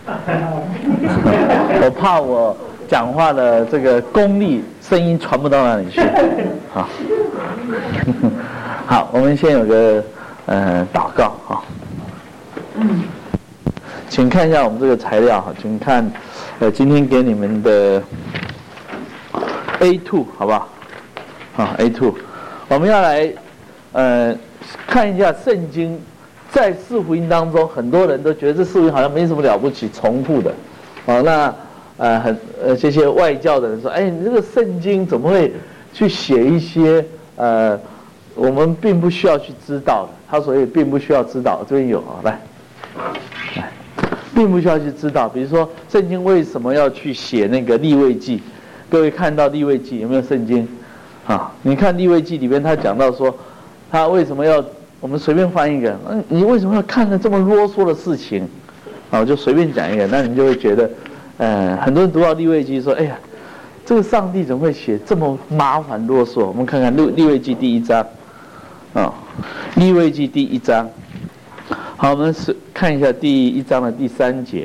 我怕我讲话的这个功力声音传不到那里去。好，好，我们先有个祷告哈。请看一下我们这个材料哈，请看今天给你们的 A2 好不好？好 A2， 我们要来看一下圣经。在四福音当中，很多人都觉得这四福音好像没什么了不起，重复的，那这些外教的人说，哎，你这个圣经怎么会去写一些我们并不需要去知道的？他所以并不需要知道，这边有来，并不需要去知道。比如说，圣经为什么要去写那个利未记？各位看到利未记有没有圣经？你看利未记里边，他讲到说，他为什么要？我们随便翻一个，你为什么要看着这么啰嗦的事情？我就随便讲一个，那你就会觉得，很多人读到利未记说，哎呀，这个上帝怎么会写这么麻烦啰嗦？我们看看利未记第1章，利未记第1章，好，我们看一下第1章的第3节，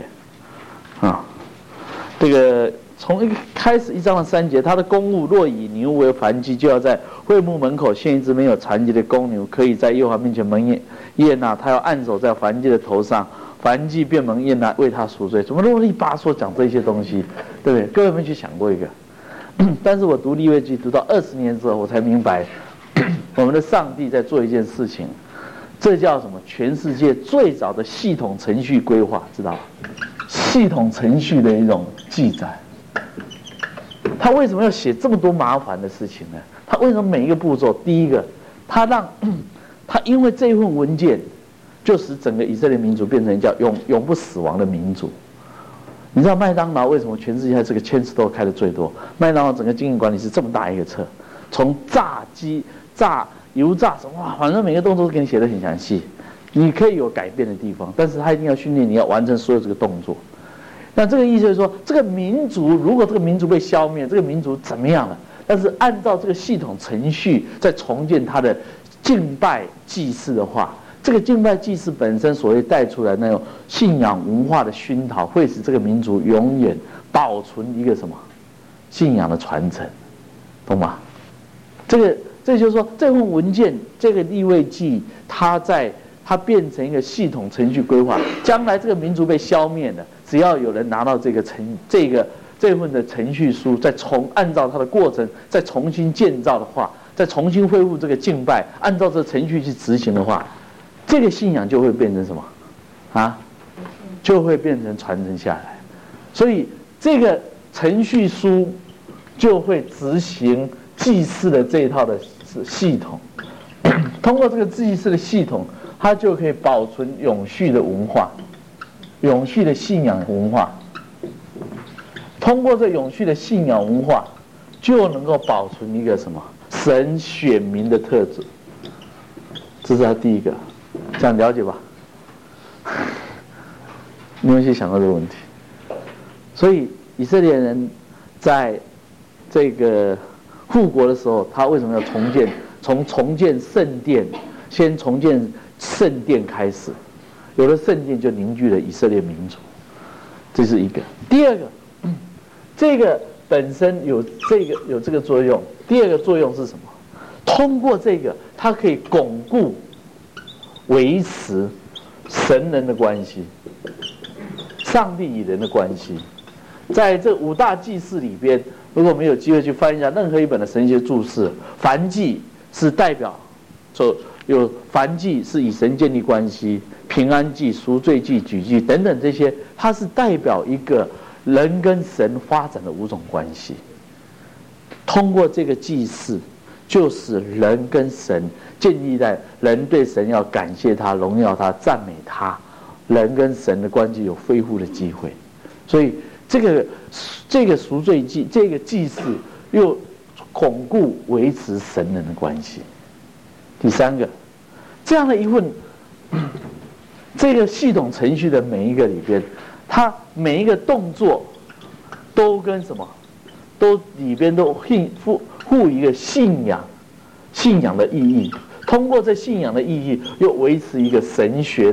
这个。从一开始1章的3节，他的公物若以牛为燔祭，就要在会幕门口献一只没有残疾的公牛，可以在耶和华面前蒙悦纳。他要按手在燔祭的头上，燔祭便蒙悦纳，为他赎罪。怎么啰里吧嗦讲这些东西，对不对？各位有没有去想过一个？但是我读利未记读到20年之后，我才明白，我们的上帝在做一件事情，这叫什么？全世界最早的系统程序规划，知道吗？系统程序的一种记载。他为什么要写这么多麻烦的事情呢？他为什么每一个步骤，第一个，他因为这一份文件，就使整个以色列民族变成叫永不死亡的民族。你知道麦当劳为什么全世界这个千次都开的最多？麦当劳整个经营管理是这么大一个册，从炸鸡、油炸什么，哇，反正每个动作都给你写得很详细。你可以有改变的地方，但是他一定要训练你要完成所有这个动作。那这个意思就是说，这个民族如果这个民族被消灭，这个民族怎么样了？但是按照这个系统程序再重建它的敬拜祭祀的话，这个敬拜祭祀本身所谓带出来那种信仰文化的熏陶，会使这个民族永远保存一个什么信仰的传承，懂吗？这就是说，这份文件，这个利未记，它变成一个系统程序规划，将来这个民族被消灭了，只要有人拿到这份的程序书，再按照它的过程再重新建造的话，再重新恢复这个敬拜，按照这个程序去执行的话，这个信仰就会变成什么？就会变成传承下来。所以这个程序书就会执行祭祀的这一套的系统，通过这个祭祀的系统，它就可以保存永续的文化，永续的信仰文化。通过这永续的信仰文化，就能够保存一个什么神选民的特质。这是他第一个，这样了解吧？你有没有去想过这个问题？所以以色列人在这个复国的时候，他为什么要重建？从重建圣殿，先重建圣殿开始，有了圣殿就凝聚了以色列民族，这是一个。第二个，这个本身有这个作用。第二个作用是什么？通过这个，它可以巩固、维持神人的关系，上帝与人的关系。在这5大祭祀里边，如果没有机会去翻一下任何一本的神学注释，燔祭是代表，有燔祭是与神建立关系，平安祭、赎罪祭、举祭等等这些，它是代表一个人跟神发展的5种关系。通过这个祭祀，就使人跟神建立在人对神要感谢他、荣耀他、赞美他，人跟神的关系有恢复的机会。所以这个赎罪祭，这个祭祀又巩固维持神人的关系。第三个，这样的一份这个系统程序的每一个里边，它每一个动作都跟什么？都里边都赋予一个信仰的意义。通过这信仰的意义，又维持一个神学的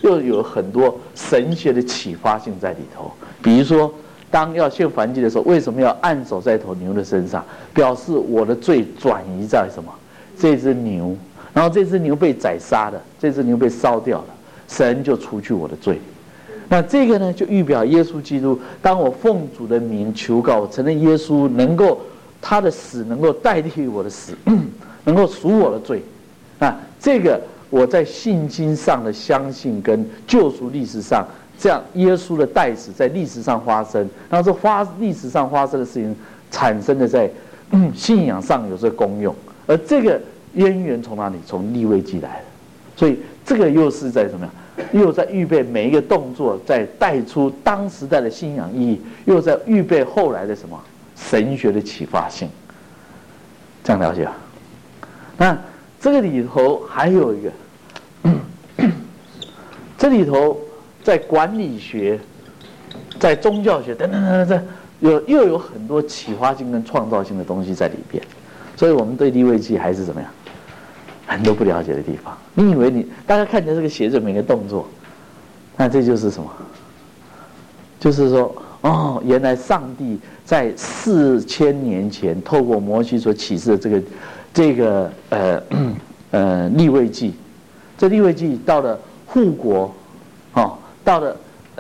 又有很多神学的启发性在里头。比如说，当要献燔祭的时候，为什么要按手在一头牛的身上？表示我的罪转移在什么？这只牛，然后这只牛被宰杀了，这只牛被烧掉了，神就除去我的罪。那这个呢，就预表耶稣基督。当我奉主的名求告，我承认耶稣能够，他的死能够代替我的死，能够赎我的罪。啊，这个我在信心上的相信跟救赎历史上，这样耶稣的代死在历史上发生，然后这历史上发生的事情产生的在信仰上有这个功用。而这个渊源从哪里？从利未记来的。所以这个又是在怎么样？又在预备每一个动作，在带出当时代的信仰意义，又在预备后来的什么神学的启发性。这样了解吧？那这个里头还有一个，这里头在管理学、在宗教学等等等等，又有很多启发性跟创造性的东西在里边。所以我们对利未记还是怎么样？很多不了解的地方。你以为大家看起来这个写着每个动作，那这就是什么？就是说，哦，原来上帝在4000年前透过摩西所启示的这个利未记，这利未记到了护国，到了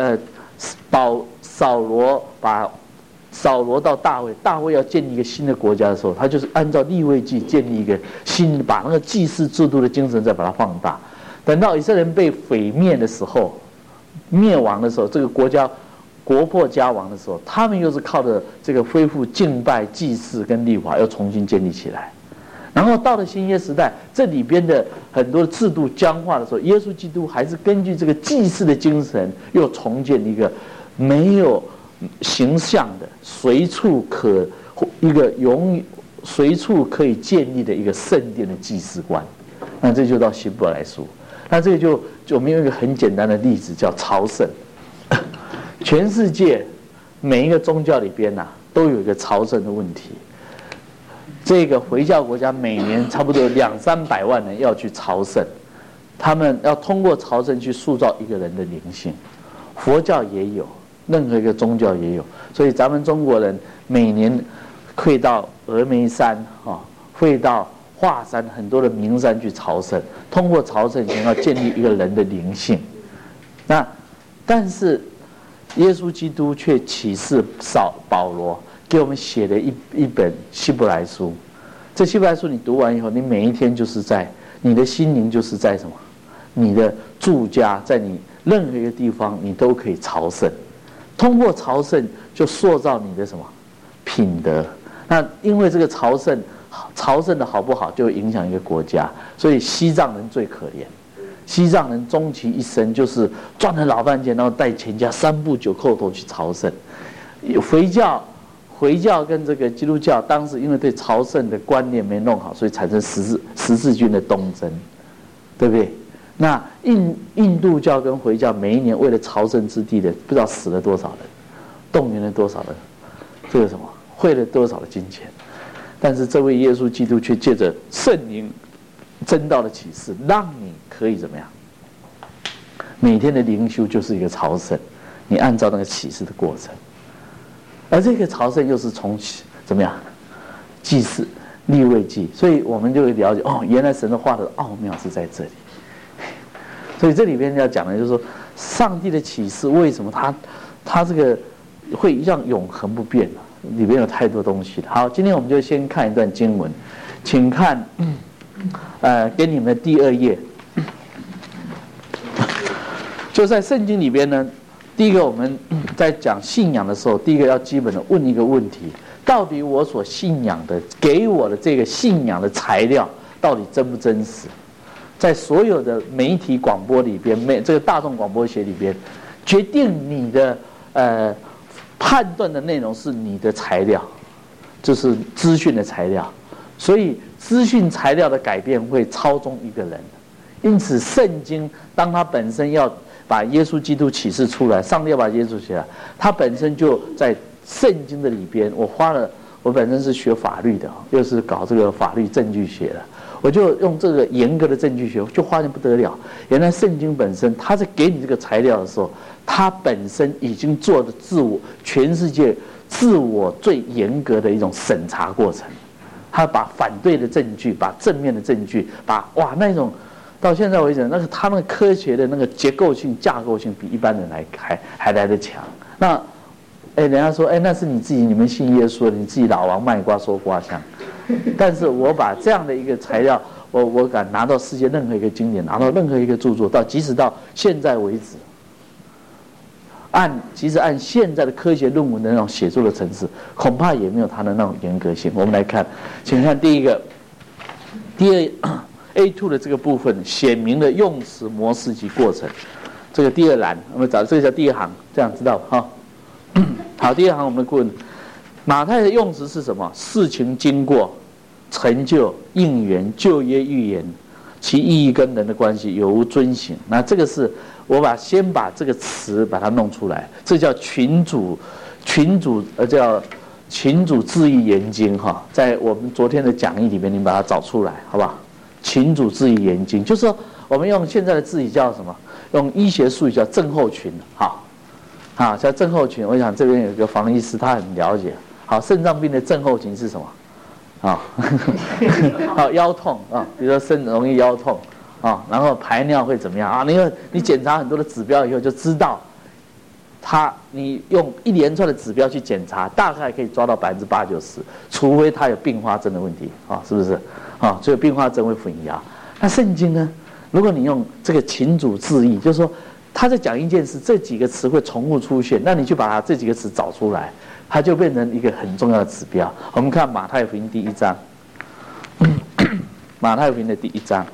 扫罗到大卫，大卫要建立一个新的国家的时候，他就是按照利未记建立一个新，把那个祭祀制度的精神再把它放大。等到以色列人被毁灭的时候，灭亡的时候，这个国破家亡的时候，他们又是靠着这个恢复敬拜、祭祀跟律法，又重新建立起来。然后到了新约时代，这里边的很多制度僵化的时候，耶稣基督还是根据这个祭祀的精神，又重建一个没有形象的随处可以建立的一个圣殿的祭祀观。那这就到希伯来书，那这个就我们用一个很简单的例子叫朝圣。全世界每一个宗教里边都有一个朝圣的问题。这个回教国家每年差不多200-300万人要去朝圣，他们要通过朝圣去塑造一个人的灵性。佛教也有，任何一个宗教也有，所以咱们中国人每年会到峨眉山会到华山很多的名山去朝圣，通过朝圣想要建立一个人的灵性。但是耶稣基督却启示保罗给我们写了一本希伯来书。这希伯来书你读完以后，你每一天就是在你的心灵就是在什么？你的住家，在你任何一个地方你都可以朝圣。通过朝圣就塑造你的什么品德。那因为这个朝圣的好不好，就会影响一个国家。所以西藏人最可怜，西藏人终其一生就是赚了老半钱，然后带全家3步9叩头去朝圣。回教跟这个基督教当时因为对朝圣的观念没弄好，所以产生十字军的东征，对不对？那印度教跟回教每一年为了朝圣之地的不知道死了多少人，动员了多少人，这个什么汇了多少的金钱。但是这位耶稣基督却借着圣灵真道的启示，让你可以怎么样？每天的灵修就是一个朝圣，你按照那个启示的过程。而这个朝圣又是从怎么样祭祀利未记，所以我们就会了解原来神的话的奥妙是在这里。所以这里边要讲的就是说，上帝的启示为什么他这个会让永恒不变呢？里边有太多东西了。好，今天我们就先看一段经文，请看给你们的第2页。就在圣经里边呢，第一个我们在讲信仰的时候，第一个要基本的问一个问题：到底我所信仰的给我的这个信仰的材料到底真不真实？在所有的媒体广播里边，这个大众广播学里边，决定你的判断的内容是你的材料，就是资讯的材料。所以资讯材料的改变会操纵一个人。因此圣经当它本身要把耶稣基督启示出来，上帝要把耶稣起来，它本身就在圣经的里边。我花了我本身是学法律的，又是搞这个法律证据学的，我就用这个严格的证据学，就发现不得了。原来圣经本身，它在给你这个材料的时候，它本身已经做的全世界自我最严格的一种审查过程。他把反对的证据，把正面的证据，那种到现在为止，他那个科学的那个结构性、架构性比一般人还来得强。那，人家说，那是你们信耶稣的，你自己老王卖瓜说瓜香。但是我把这样的一个材料，我敢拿到世界任何一个经典，拿到任何一个著作，即使到现在为止，即使按现在的科学论文的那种写作的程式，恐怕也没有它的那种严格性。我们来看，请看第二 A2 的这个部分，写明了用词模式及过程。这个第二栏，我们找这个叫第二行，这样知道哈？好，第二行我们问马太的用词是什么？事情经过、成就、应源、旧约预言，其意义跟人的关系有无遵循？那这个是我先把这个词把它弄出来，这叫群主叫群主字义研经哈，在我们昨天的讲义里面，你把它找出来，好不好？群主字义研经，就是说我们用现在的字语叫什么？用医学术语叫症候群，好，叫症候群。我想这边有一个防医师，他很了解。好，肾脏病的症候群是什么？好，腰痛啊，比如说肾容易腰痛啊，然后排尿会怎么样啊？你检查很多的指标以后就知道，你用一连串的指标去检查，大概可以抓到80%、90%，除非他有并发症的问题啊，是不是？啊，所以并发症会混淆。那圣经呢？如果你用这个群主字义，就是说他在讲一件事，这几个词会重复出现，那你去把这几个词找出来，它就变成一个很重要的指标。我们看马太福音第1章，马太福音的第1章，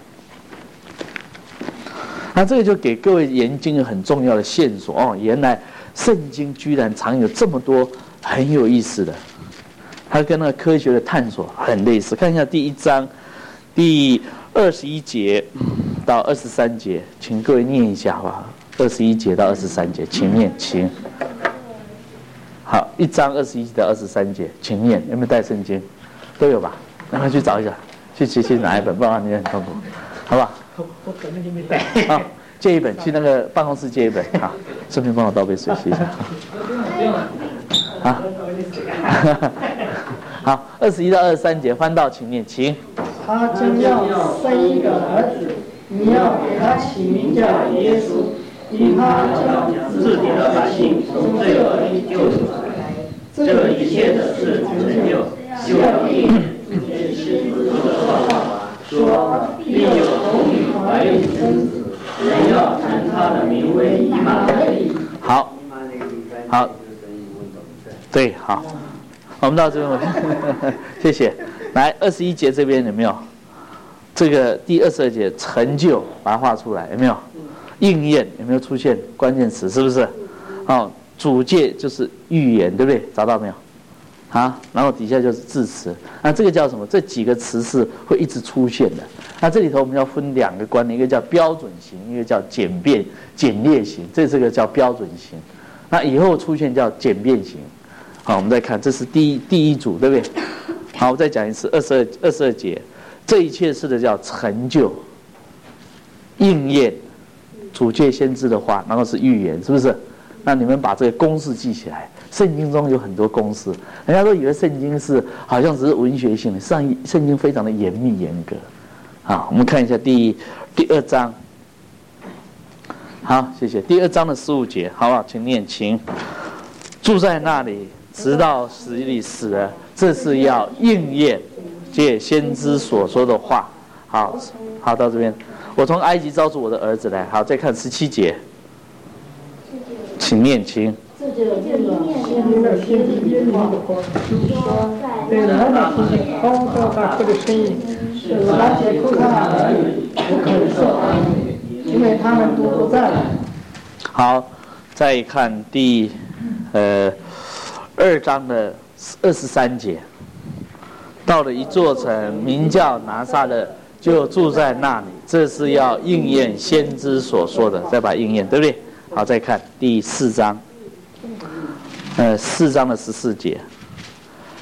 那这个就给各位研经很重要的线索哦。原来圣经居然藏有这么多很有意思的，它跟那个科学的探索很类似。看一下第1章第21节到23节，请各位念一下好不好？21节到23节，请念，请。好，1章21节到23节，请念。有没有带圣经？都有吧？让他去找一下，去拿一本，不然你很痛苦，好不好？ 我本来就没带。 好，借一本，去那个办公室借一本啊，顺便帮我倒杯水，谢谢。好，好，21到23节，翻到请念，请。 他将要生一个儿子，你要给他起名叫耶稣，因他将自己的百姓从罪恶里救出来。这一切的事成就，就要应验先知的话，说必有童女怀孕生子，人要称他的名为以马内利。 好，对，好，我们到这边，谢谢。来，21节这边有没有？这个第22节成就，把它画出来，有没有？应验有没有出现关键词？是不是？哦，主诫就是预言，对不对？找到没有？啊，然后底下就是字词。那这个叫什么？这几个词是会一直出现的。那这里头我们要分2个观念，一个叫标准型，一个叫简略型。这个叫标准型。那以后出现叫简便型。好，我们再看，这是第一组，对不对？好，我再讲一次，22节，这一切事的叫成就、应验、主诫先知的话，然后是预言，是不是？那你们把这个公式记起来。圣经中有很多公式，人家都以为圣经是好像只是文学性的，实际上圣经非常的严密严格。好，我们看一下第2章。好，谢谢。第2章的15节，好不好？请念，请。住在那里，直到死里死了，这是要应验借先知所说的话。好，到这边，我从埃及招出我的儿子来。好，再看17节，请念，请。 这就应验先知的话，就是说，对人的听见高高大阔的声音，而且扣他的儿女不肯受安慰，因为他们都不在了。 好，再看第2章的23节，到了一座城，名叫拿撒勒，就住在那里。这是要应验先知所说的，再把应验，对不对？好，再看第4章，4章的14节，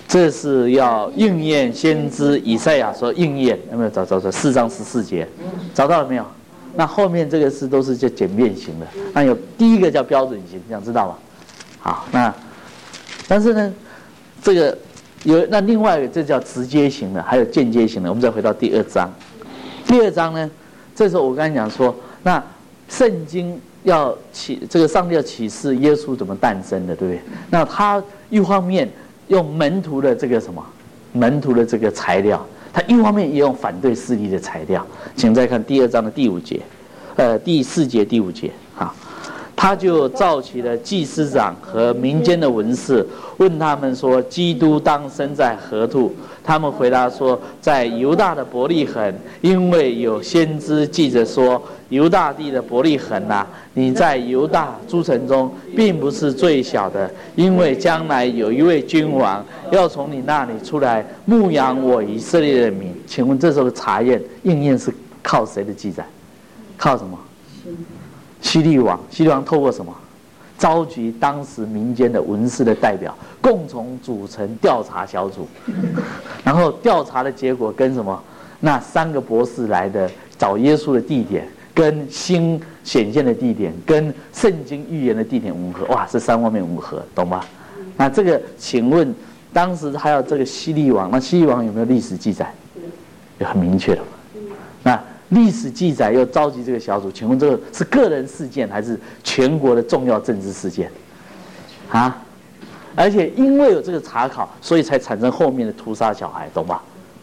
这是要应验先知以赛亚说应验，有没有找4章14节，找到了没有？那后面这个都是叫简便型的，那有第一个叫标准型，想知道吗？好，那但是呢，这个有那另外一个这叫直接型的，还有间接型的。我们再回到第2章，第2章呢，这时候我刚才讲说，那圣经要这个上帝要启示耶稣怎么诞生的，对不对？那他一方面用门徒的这个什么，门徒的这个材料。他一方面也用反对势力的材料，请再看第2章的第5节，第4节第5节啊，他就召集了祭司长和民间的文士，问他们说：基督当生在何处？他们回答说：在犹大的伯利恒，因为有先知记着说，犹大地的伯利恒啊，你在犹大诸城中并不是最小的，因为将来有一位君王要从你那里出来牧养我以色列的民。请问这时候的查验应验是靠谁的记载？靠什么？希律王。希律王透过什么？召集当时民间的文士的代表，共同组成调查小组，然后调查的结果跟什么？那3个博士来的找耶稣的地点，跟新显现的地点，跟圣经预言的地点吻合。哇，这3方面吻合，懂吧？那这个，请问当时还有这个希律王，那希律王有没有历史记载？有很明确的嘛？那历史记载又召集这个小组，请问这个是个人事件还是全国的重要政治事件？啊？而且因为有这个查考，所以才产生后面的屠杀小孩，懂吧？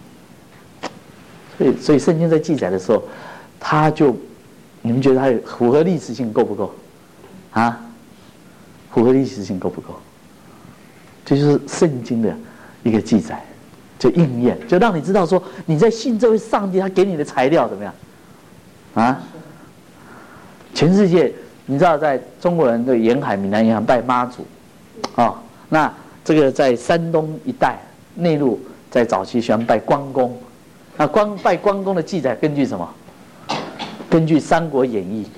所以圣经在记载的时候，他就，你们觉得它符合历史性够不够？啊？符合历史性够不够？这就是圣经的一个记载。就应验，就让你知道说你在信这位上帝，他给你的材料怎么样？啊？全世界，你知道，在中国人的沿海、闽南沿海拜妈祖，哦，那这个在山东一带内陆，在早期喜欢拜关公，那拜关公的记载根据什么？根据《三国演义》。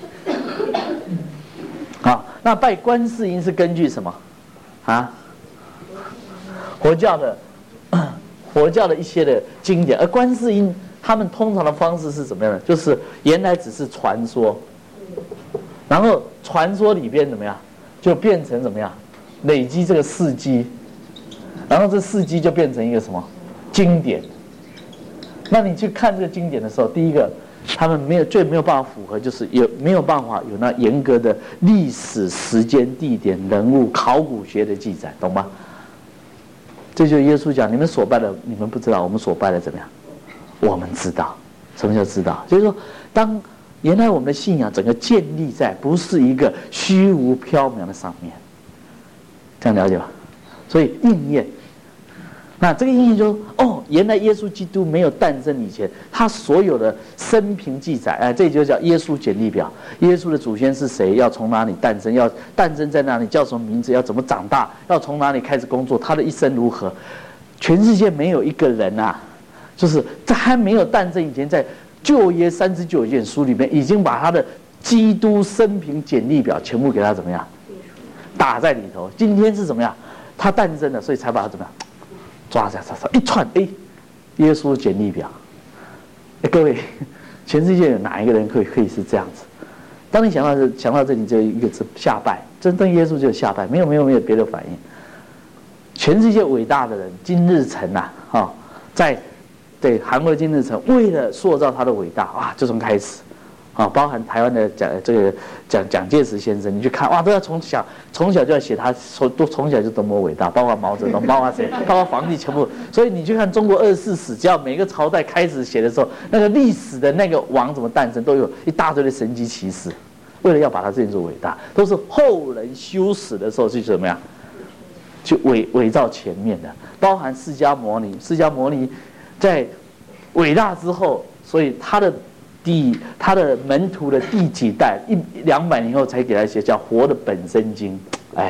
好，那拜观世音是根据什么？啊？佛教的一些的经典，而观世音他们通常的方式是怎么样的？就是原来只是传说，然后传说里边怎么样，就变成怎么样，累积这个事迹，然后这事迹就变成一个什么经典。那你去看这个经典的时候，第一个，他们没有办法符合，就是没有办法有那严格的历史、时间、地点、人物、考古学的记载，懂吗？这就是耶稣讲，你们所拜的你们不知道，我们所拜的怎么样？我们知道。什么叫知道？就是说，当原来我们的信仰整个建立在不是一个虚无缥缈的上面，这样了解吧？所以应验。那这个应验就是，哦，原来耶稣基督没有诞生以前，他所有的生平记载，这就叫耶稣简历表。耶稣的祖先是谁？要从哪里诞生？要诞生在哪里？叫什么名字？要怎么长大？要从哪里开始工作？他的一生如何？全世界没有一个人啊，就是在还没有诞生以前，在旧约39卷书里面，已经把他的基督生平简历表全部给他怎么样打在里头。今天是怎么样？他诞生了，所以才把他怎么样？抓一串，耶稣简历表，各位，全世界有哪一个人可以是这样子？当你想到这里，就一个字下拜，真正耶稣就是下拜，没有别的反应。全世界伟大的人，金日成啊，在韩国金日成为了塑造他的伟大，哇，就从开始。包含台湾的蒋介石先生，你去看哇，都要从小就要写他，都从小就多么伟大，包括毛泽东，包括谁，包括皇帝，全部。所以你去看中国24史，只要每个朝代开始写的时候，那个历史的那个王怎么诞生，都有一大堆的神迹奇事，为了要把它这件事伟大，都是后人修史的时候去怎么样，去伪造前面的，包含释迦牟尼在伟大之后，所以他的门徒的第几代200年后才给他写叫《活的本身经》。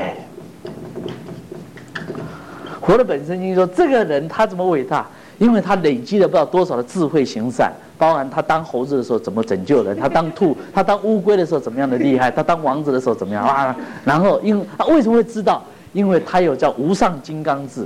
活的本身经说这个人他怎么伟大？因为他累积了不知道多少的智慧行善，包含他当猴子的时候怎么拯救人，他当乌龟的时候怎么样的厉害，他当王子的时候怎么样啊？然后他为什么会知道？ 因为它有叫无上金刚智。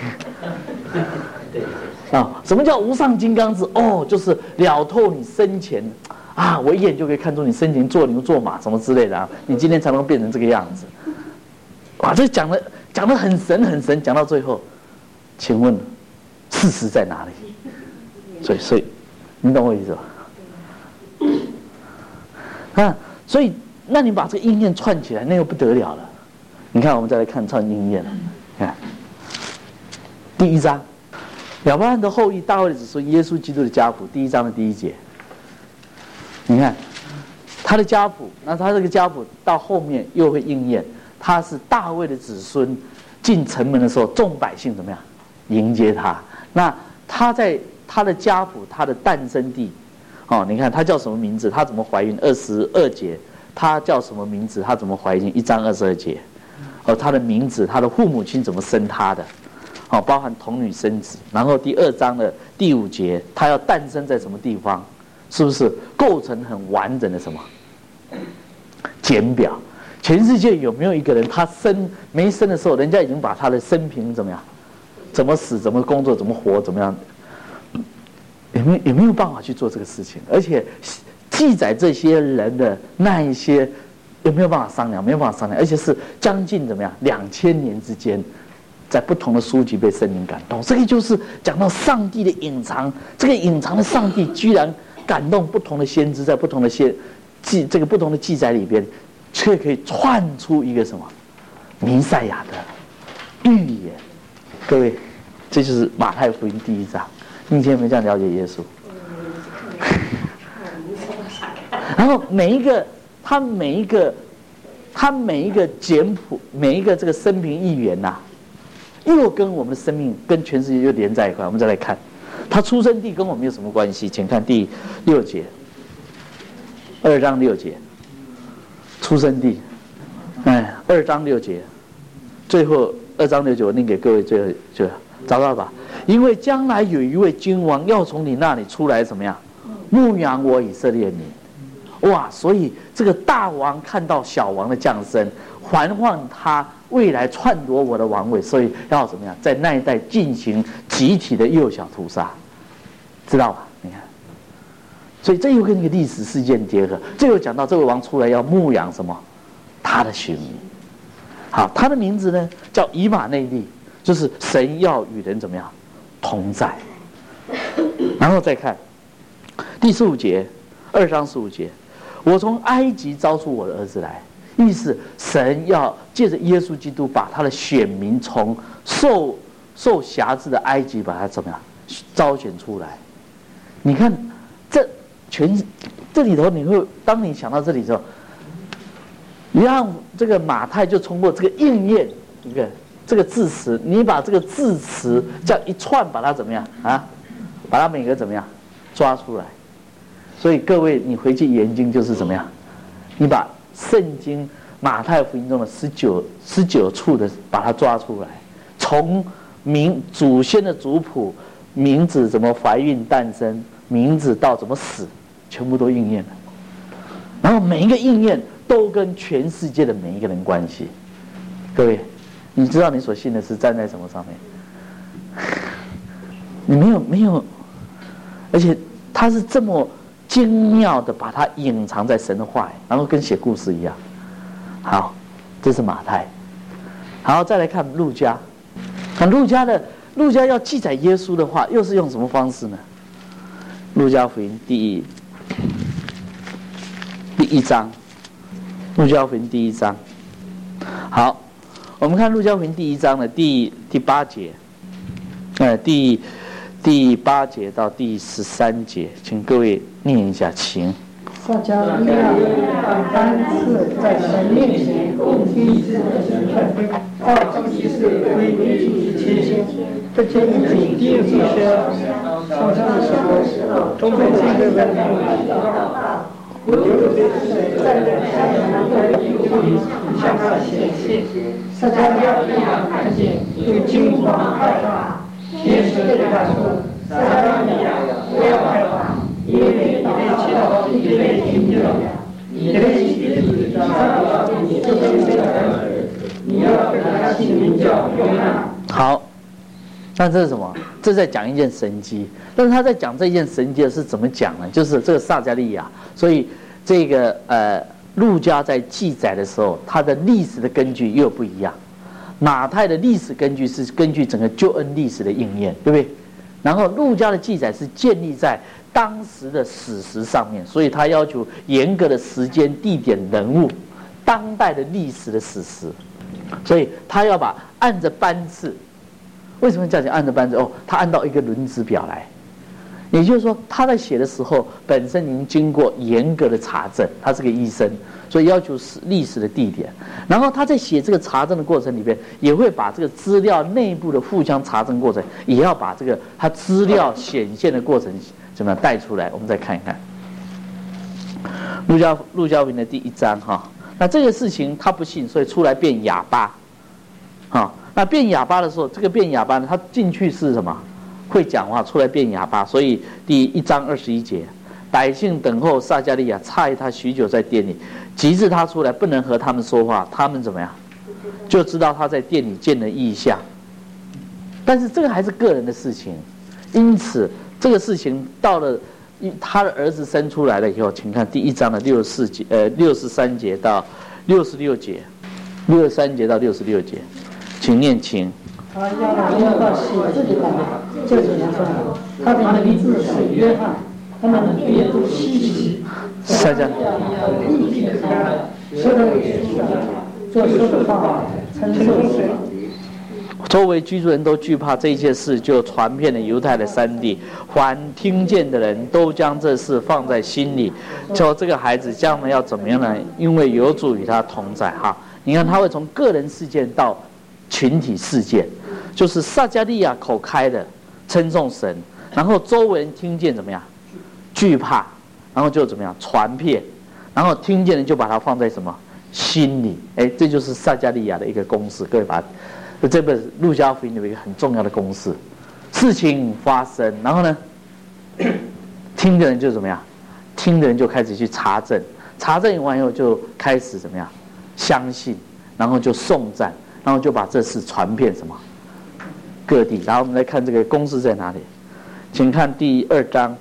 什么叫无上金刚智？就是了透你生前我一眼就可以看出你生前做牛做马什么之类的你今天才能变成这个样子。这讲得很神很神，讲到最后，请问事实在哪里？所以你懂我意思吧？所以那你把这个应验串起来，那又不得了了。你看，我们再来看串应验了。看第1章，亚伯拉罕的后裔，大卫的子孙，耶稣基督的家谱，第1章的第1节。你看他的家谱，那他这个家谱到后面又会应验，他是大卫的子孙，进城门的时候，众百姓怎么样迎接他？那他在他的家谱，他的诞生地，你看他叫什么名字？他怎么怀孕？22节，他叫什么名字？他怎么怀孕？1章22节。他的名字，他的父母亲怎么生他的？包含童女生子。然后第2章的第5节，他要诞生在什么地方？是不是构成很完整的什么简表？全世界有没有一个人，他没生的时候，人家已经把他的生平怎么样，怎么死，怎么工作，怎么活，怎么样？有没有办法去做这个事情？而且记载这些人的那一些。有没有办法商量？没有办法商量，而且是将近怎么样2000年之间，在不同的书籍被圣灵感动。这个就是讲到上帝的隐藏，这个隐藏的上帝居然感动不同的先知，在不同的不同的记载里边，却可以串出一个什么弥赛亚的预言。各位，这就是马太福音第1章。你以前有没有这样了解耶稣？然后他每一个简谱，每一个这个生平预言又跟我们的生命跟全世界又连在一块。我们再来看他出生地跟我们有什么关系？请看第6节，2章6节，出生地，2章6节，最后2章6节我念给各位，最后就找到吧。因为将来有一位君王要从你那里出来，怎么样牧养我以色列民。所以这个大王看到小王的降生，还望他未来篡夺我的王位，所以要怎么样，在那一代进行集体的幼小屠杀，知道吧？你看，所以这又跟一个历史事件结合，这又讲到这位王出来要牧养什么？他的选民。好，他的名字呢叫以马内利，就是神要与人怎么样同在。然后再看第15节，2章15节。我从埃及招出我的儿子来，意思神要借着耶稣基督把他的选民从受辖制的埃及把他怎么样招选出来。你看这里头，当你想到这里之后，你让这个马太就通过这个应验这个字词，你把这个字词这样一串，把它怎么样把它每个怎么样抓出来。所以各位，你回去研经就是怎么样？你把圣经马太福音中的19处的把它抓出来，从祖先的族谱、名字怎么怀孕诞生、名字到怎么死，全部都应验了。然后每一个应验都跟全世界的每一个人关系。各位，你知道你所信的是站在什么上面？你没有，而且他是这么精妙的把它隐藏在神的话语，然后跟写故事一样。好，这是马太。好，再来看路加。看路加要记载耶稣的话，又是用什么方式呢？路加福音第1章，路加福音第1章。好，我们看路加福音第1章的第8节，第8节到第13节，请各位念一下，请。 撒迦利亚3次在神面前共提自己的身份，到祭司归于前，这件主第一些上上的时候，中北这个问题我就是在下面的向他显现，撒迦利亚看见就惊慌害怕，天使对他说：“撒迦利亚，不要害怕。”因为你被祈祷已被听见了，你的妻子将要给你生一个儿子， 你要给他起名叫约翰。 好，那这是什么？这在讲一件神迹，但是他在讲这件神迹的是怎么讲呢？就是这个撒迦利亚，所以这个路加在记载的时候，它的历史的根据又不一样。马太的历史根据是根据整个救恩历史的应验，对不对？然后路加的记载是建立在当时的史实上面，所以他要求严格的时间、地点、人物，当代的历史的史实，所以他要把按着班次。为什么叫你按着班次？哦，他按到一个轮值表来，也就是说他在写的时候本身已经经过严格的查证，他是个医生，所以要求是历史的地点。然后他在写这个查证的过程里边，也会把这个资料内部的互相查证过程，也要把这个他资料显现的过程怎么样带出来。我们再看一看路加福音的第1章哈。那这个事情他不信，所以出来变哑巴，哈。那变哑巴的时候，这个变哑巴呢，他进去是什么？会讲话，出来变哑巴。所以第1章21节，百姓等候撒迦利亚，诧异他许久在店里，及至他出来，不能和他们说话，他们怎么样？就知道他在店里见了异象。但是这个还是个人的事情，因此这个事情到了他的儿子生出来了以后，请看第1章的63节到66节，63节到66节。请念经。 他要到喜字里来，就是他说，他的名字是约翰，他们阅读稀奇， 撒迦立即开了，说到耶稣的，做说的话，称颂神。 周围居住人都惧怕这一切事，就传遍了犹太的3地。凡听见的人都将这事放在心里，说这个孩子将来要怎么样呢？因为有主与他同在。哈，你看他会从个人事件到群体事件，就是撒迦利亚口开的称颂神，然后周围人听见怎么样？惧怕，然后就怎么样？传遍，然后听见人就把它放在什么心里？哎，这就是撒迦利亚的一个公式。各位把这本路加福音有一个很重要的公式：事情发生，然后呢，听的人就怎么样？听的人就开始去查证，查证完以后就开始怎么样？相信，然后就颂赞。然后就把这事传遍什么各地。然后我们来看这个公式在哪里，请看第2章，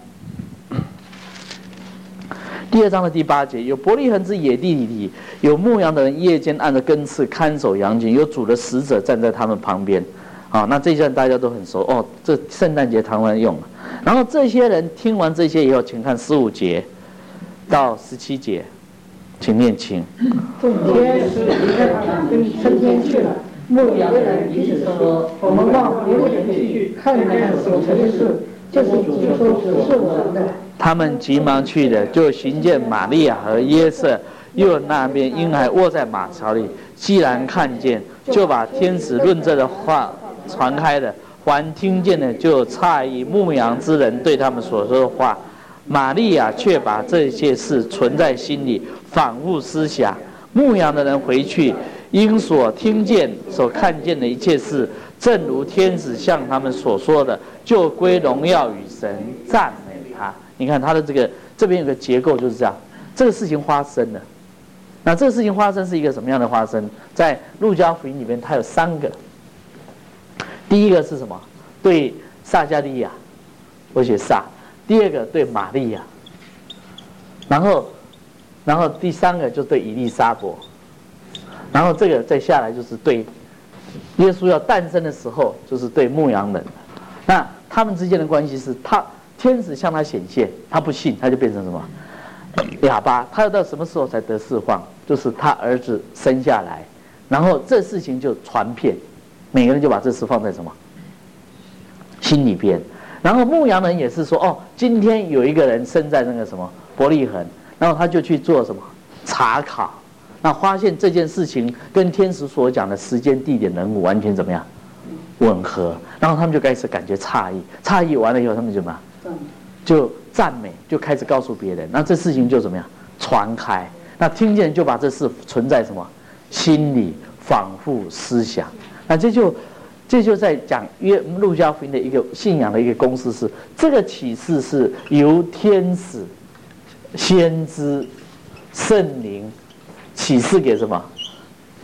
第2章的第8节，有伯利恒之野地里，有牧羊的人夜间按着更次看守羊群，有主的使者站在他们旁边。好，那这一段大家都很熟哦，这圣诞节常常用了。然后这些人听完这些以后，请看15节到17节。请念经。 众天使离开他们，升天去了。牧羊的人彼此说：“我们往别人去，看看所成的事。”就是主说：“只是我们的。” 他们急忙去的，就寻见玛利亚和约瑟，又那边婴孩卧在马槽里。既然看见，就把天使论这的话传开了。凡听见的，就诧异牧羊之人对他们所说的话。玛利亚却把这些事存在心里，反复思想。牧羊的人回去，因所听见、所看见的一切事，正如天使向他们所说的，就归荣耀与神，赞美他。你看他的这边有个结构就是这样，这个事情发生了。那这个事情发生是一个什么样的发生？在路加福音里面，它有3个。第一个是什么？对撒迦利亚，我写撒。第2个对玛利亚，然后第3个就对以利沙伯，然后这个再下来就是对耶稣要诞生的时候，就是对牧羊人。那他们之间的关系是，天使向他显现，他不信，他就变成什么哑巴。他要到什么时候才得释放？就是他儿子生下来，然后这事情就传遍，每个人就把这事放在什么心里边。然后牧羊人也是说，哦，今天有一个人生在那个什么伯利恒，然后他就去做什么查考，那发现这件事情跟天使所讲的时间、地点、人物完全怎么样吻合，然后他们就开始感觉诧异，诧异完了以后，他们就什么就赞美，就开始告诉别人，那这事情就怎么样传开，那听见就把这事存在什么心里，反复思想，那这就在讲路加福音的一个信仰的一个公式是，这个启示是由天使、先知、圣灵启示给什么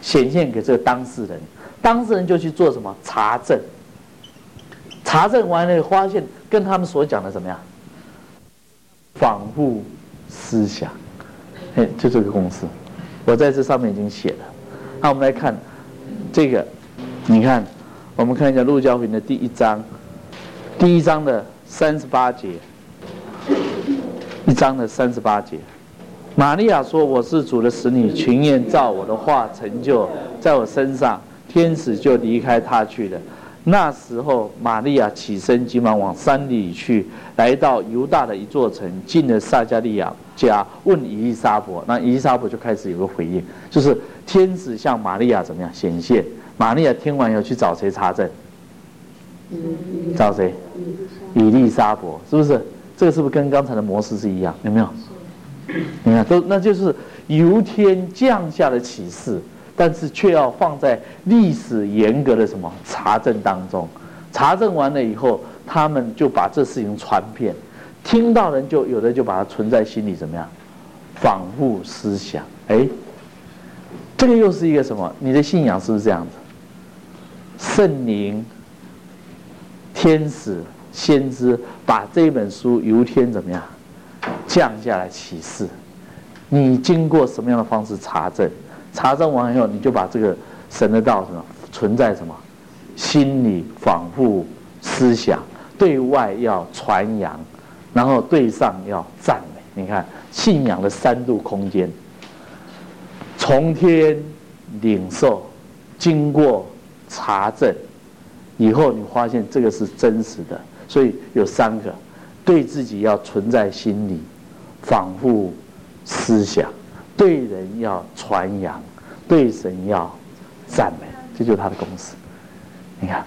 显现给这个当事人，当事人就去做什么查证，查证完了发现跟他们所讲的怎么样，仿佛思想，就这个公式，我在这上面已经写了。那我们来看这个，你看，我们看一下路加福音的第1章，第1章的38节，1章的38节。玛利亚说：“我是主的使女，情愿照我的话成就在我身上。”天使就离开她去了。那时候，玛利亚起身，急忙往山里去，来到犹大的一座城，进了撒迦利亚家，问以利沙伯。那以利沙伯就开始有个回应，就是天使向玛利亚怎么样显现？玛利亚听完要去找谁查证？找谁？以利沙伯，是不是？这个是不是跟刚才的模式是一样？有没有？你看，那就是由天降下的启示，但是却要放在历史严格的什么查证当中。查证完了以后，他们就把这事情传遍，听到人就有的就把它存在心里，怎么样？反复思想。这个又是一个什么？你的信仰是不是这样子？圣灵、天使、先知把这本书由天怎么样？降下来启示，你经过什么样的方式查证？查证完以后，你就把这个神的道什么存在什么心里反复思想，对外要传扬，然后对上要赞美。你看信仰的3度空间，从天领受，经过查证以后，你发现这个是真实的，所以有3个。对自己要存在心里，反复思想；对人要传扬，对神要赞美，这就是他的公式。你看，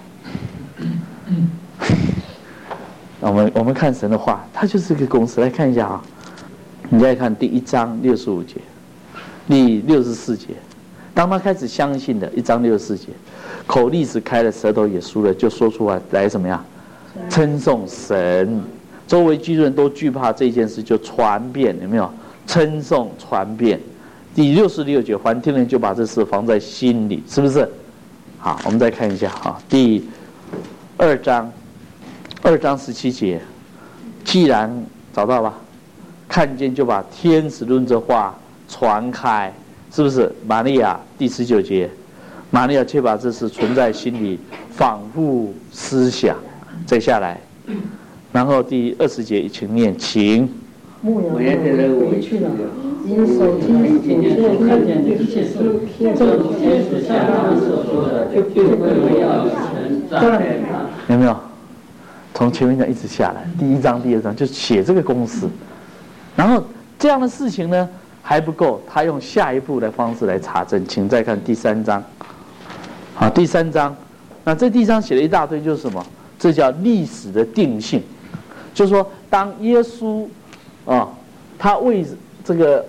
我们看神的话，它就是一个公式。来看一下啊，你再看第1章65节，第64节。当他开始相信的，1章64节，口立时开了，舌头也舒了，就说出来什么呀？称颂神。周围居住人都惧怕这件事，就传遍，有没有？称颂传遍。第66节，凡听人就把这事放在心里，是不是？好，我们再看一下啊，第2章17节，既然找到吧，看见就把天使论这话传开，是不是？玛利亚第19节，玛利亚却把这事存在心里，反复思想。再下来。然后第20节，请念，请。 牧羊人回去了，因手听所看见的一切事，正天使向他们所说的，就为要称赞他。 有没有？从前面讲一直下来，第1章、第2章就写这个公式。然后这样的事情呢还不够，他用下一步的方式来查证。请再看第3章。好，第3章，那这第1章写了一大堆，就是什么？这叫历史的定性。就是说，当耶稣他为这个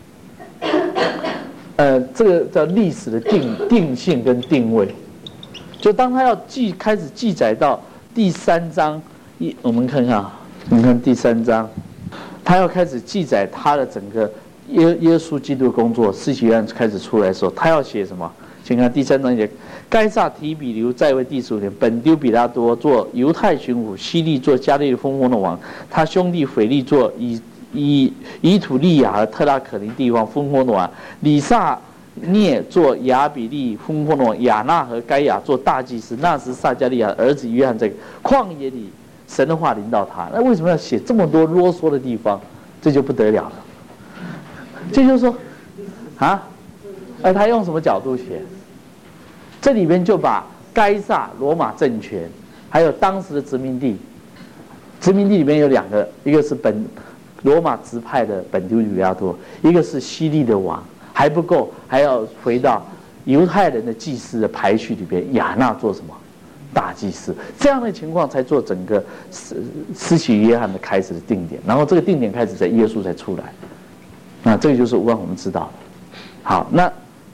这个叫历史的定性跟定位，就当他要开始记载到第3章，我们看看啊，你看第3章，他要开始记载他的整个耶稣基督的工作，施洗约翰开始出来的时候，他要写什么？请看第3章写，该撒提比留在位第15年，本丢比拉多做犹太巡抚，希利做加利利封封的王，他兄弟腓力做以土利亚和特拉可林地方封封的王，以撒涅做亚比利封封的王，亚纳和该亚做大祭司。那时撒迦利亚儿子约翰在旷野里，神的话临到他。那为什么要写这么多啰嗦的地方？这就不得了了。这就是说，他用什么角度写？这里边就把该撒罗马政权，还有当时的殖民地里面有2个，一个是罗马直派的本丢比拉多，一个是希利的王，还不够，还要回到犹太人的祭司的排序里边，亚纳做什么？大祭司。这样的情况才做整个施洗约翰的开始的定点，然后这个定点开始在耶稣才出来。那这个就是我们知道的。好，那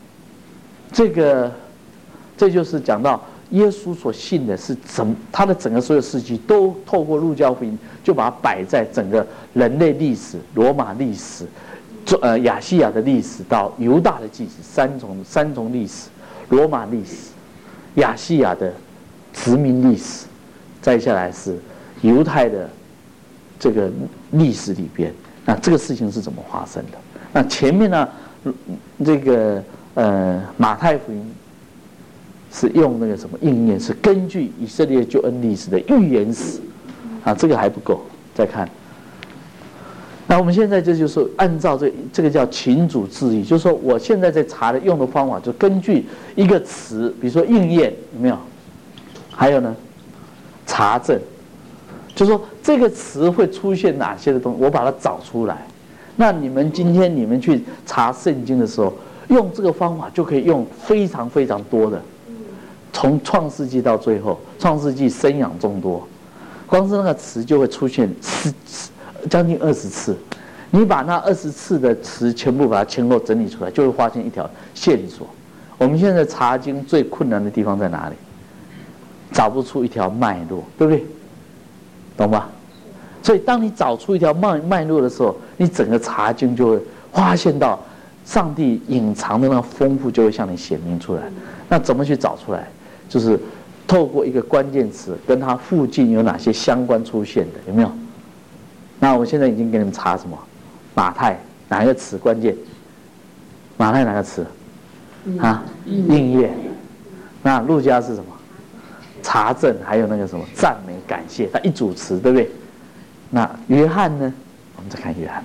这就是讲到耶稣所信的是他的整个所有事迹都透过路加福音就把它摆在整个人类历史、罗马历史、 亚细亚的历史到犹大的历史，三重历史，罗马历史，亚细亚的殖民历史，再下来是犹太的这个历史里边，那这个事情是怎么发生的？那前面呢，这个马太福音是用那个什么应验，是根据以色列救恩历史的预言史啊，这个还不够，再看。那我们现在这就是按照这个叫群主治理，就是说我现在在查的用的方法，就根据一个词，比如说应验有没有？还有呢，查证，就是说这个词会出现哪些的东西，我把它找出来。那今天你们去查圣经的时候，用这个方法就可以用非常非常多的，从创世纪到最后，创世纪生养众多，光是那个词就会出现将近20次。你把那20次的词全部把它前后整理出来，就会发现一条线索。我们现在查经最困难的地方在哪里？找不出一条脉络，对不对？懂吧？所以当你找出一条脉络的时候，你整个查经就会发现到上帝隐藏的那个丰富就会向你显明出来。那怎么去找出来？就是透过一个关键词跟它附近有哪些相关出现的，有没有？那我现在已经给你们查什么？马太哪一个词关键？马太哪个词？啊，应验。那路加是什么？查证，还有那个什么赞美感谢，它一组词，对不对？那约翰呢？我们再看约翰，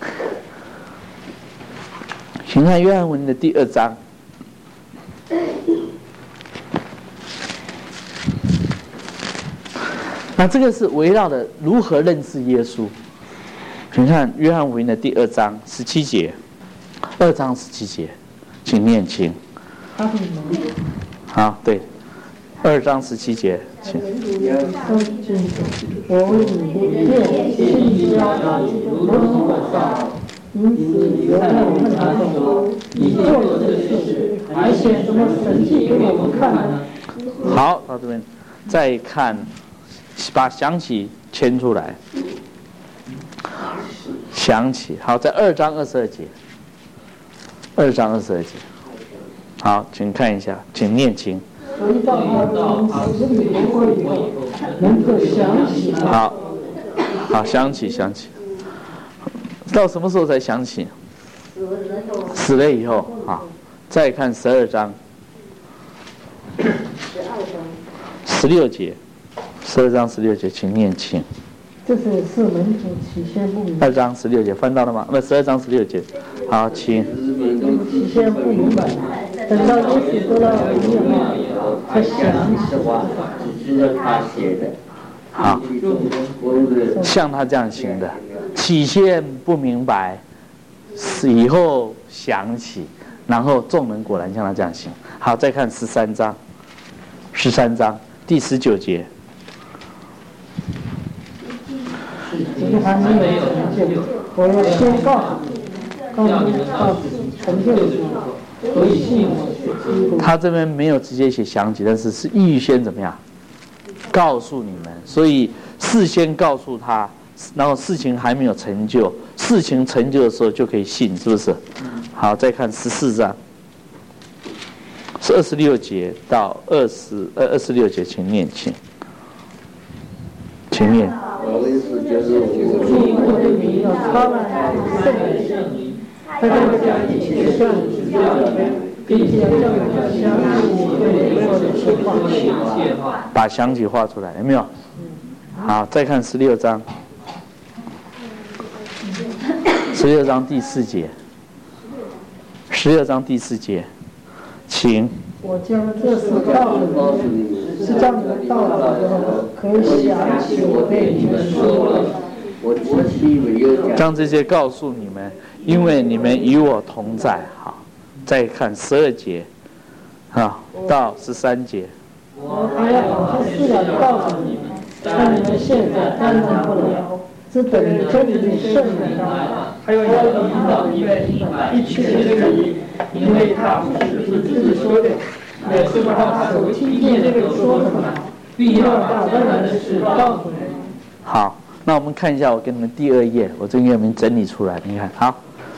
请看约翰文的第2章。那这个是围绕的如何认识耶稣。请看约翰福音的第2章17节，2章17节，请念经。好，对，2章17节，请。 因此，犹太人问他说：“你做了这事，还显什么神迹给我们看呢？” 好，到这边再看，把想起牵出来。想起，好，在2章22节，2章22节，好，请看一下，请念经。好，好，想起，到什么时候才想起？死了以后，好，再看12章，16节，12章16节，请念经。 这是门徒起先不明白。 2章16节翻到了吗？不，12章16节。好，请。 起先不明白，等到耶稣得到荣耀以后，才想起话，只是他写的。 好，像他这样行的，起先不明白，以后想起，然后众人果然像他这样行。好，再看13章第19节。 只是还没有成就，我要先告诉你们到成就的时候，可以信我。 他这边没有直接写详解，但是预先怎么样告诉你们，所以事先告诉他，然后事情还没有成就，事情成就的时候就可以信，是不是？好，再看14章，是26节到26节，请念，请念。 我的意思就是，我的名要超然圣灵，他在家里学像指教你们，并且叫你们相信我对我的说话。 把详情画出来，有没有？好，再看16章，16章第4节，16章第4节，请。 我将这事告诉你们，是叫你们到了时候可以想起我对你们说的。 将这些告诉你们，因为你们与我同在。好，再看12节，到13节。 我还要把这事来告诉你们，但你们现在担当不了，只等真理圣灵来，还要引导你们一切的真理，因为他不是凭自己说的，也是把他所听见这个说什么，必要把当然的事告诉你们。 好，那我们看一下，我给你们第2页，我这个给你们整理出来，你看，好，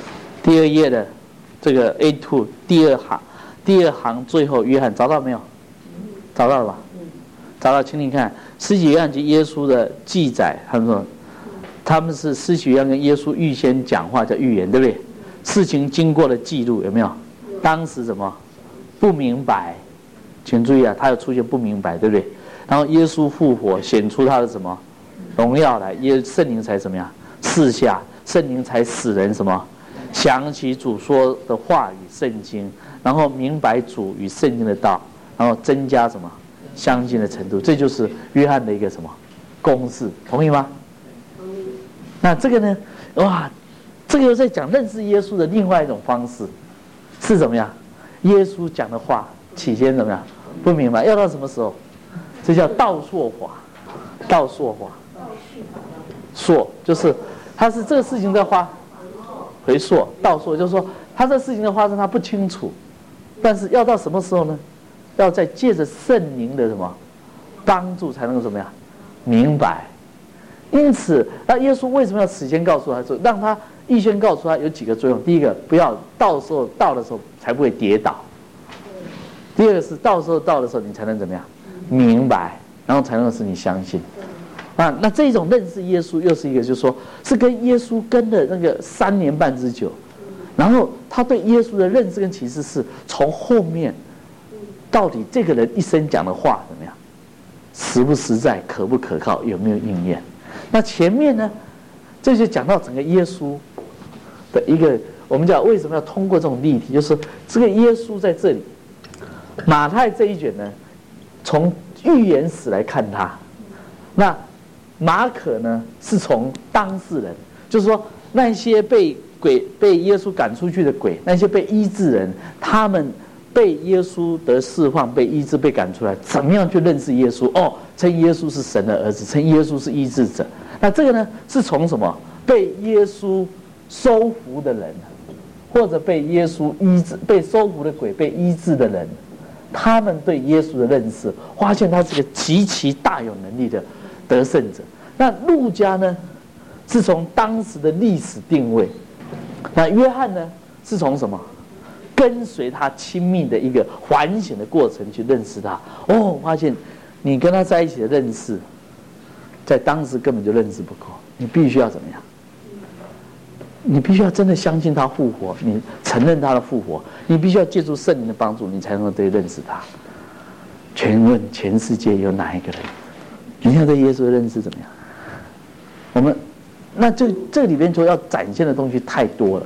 第2页的这个 A2 第二行最后，约翰找到没有？找到了吧？找到，请你看施洗约翰及耶稣的记载，他们说他们是施洗约翰跟耶稣预先讲话叫预言，对不对？事情经过的记录有没有？当时怎么不明白？请注意啊，他有出现不明白，对不对？然后耶稣复活，显出他的什么荣耀来，圣灵才怎么样赐下，圣灵才使人什么想起主说的话语圣经，然后明白主与圣经的道，然后增加什么相信的程度，这就是约翰的一个什么公式，同意吗？那这个呢？哇，这个又在讲认识耶稣的另外一种方式，是怎么样？耶稣讲的话起先怎么样不明白，要到什么时候？这叫道说法，道说法，说就是他是这个事情在回溯，道说就是说他这事情的发生他不清楚，但是要到什么时候呢？要在借着圣灵的什么帮助才能够怎么样明白。因此，那耶稣为什么要事先告诉他说，让他预先告诉他有几个作用？第一个，不要到的时候才不会跌倒；第二个是到的时候你才能怎么样明白，然后才能使你相信。那这种认识耶稣又是一个，就是说是跟耶稣跟的那个3年半之久，然后他对耶稣的认识跟启示是从后面到底这个人一生讲的话怎么样，实不实在，可不可靠，有没有应验。那前面呢，这就讲到整个耶稣的一个，我们讲为什么要通过这种例题，就是这个耶稣在这里，马太这一卷呢，从预言史来看他，那马可呢是从当事人，就是说那些被耶稣赶出去的鬼，那些被医治人，他们被耶稣得释放、被医治、被赶出来，怎么样去认识耶稣？哦，称耶稣是神的儿子，称耶稣是医治者。那这个呢，是从什么？被耶稣收服的人，或者被耶稣医治、被收服的鬼、被医治的人，他们对耶稣的认识，发现他是个极其大有能力的得胜者。那路加呢，是从当时的历史定位；那约翰呢，是从什么？跟随他亲密的一个反省的过程去认识他。哦，发现你跟他在一起的认识，在当时根本就认识不够，你必须要怎么样？你必须要真的相信他复活，你承认他的复活，你必须要借助圣灵的帮助，你才能够对认识他。请问全世界有哪一个人？你现在对耶稣的认识怎么样？我们那这里边说要展现的东西太多了。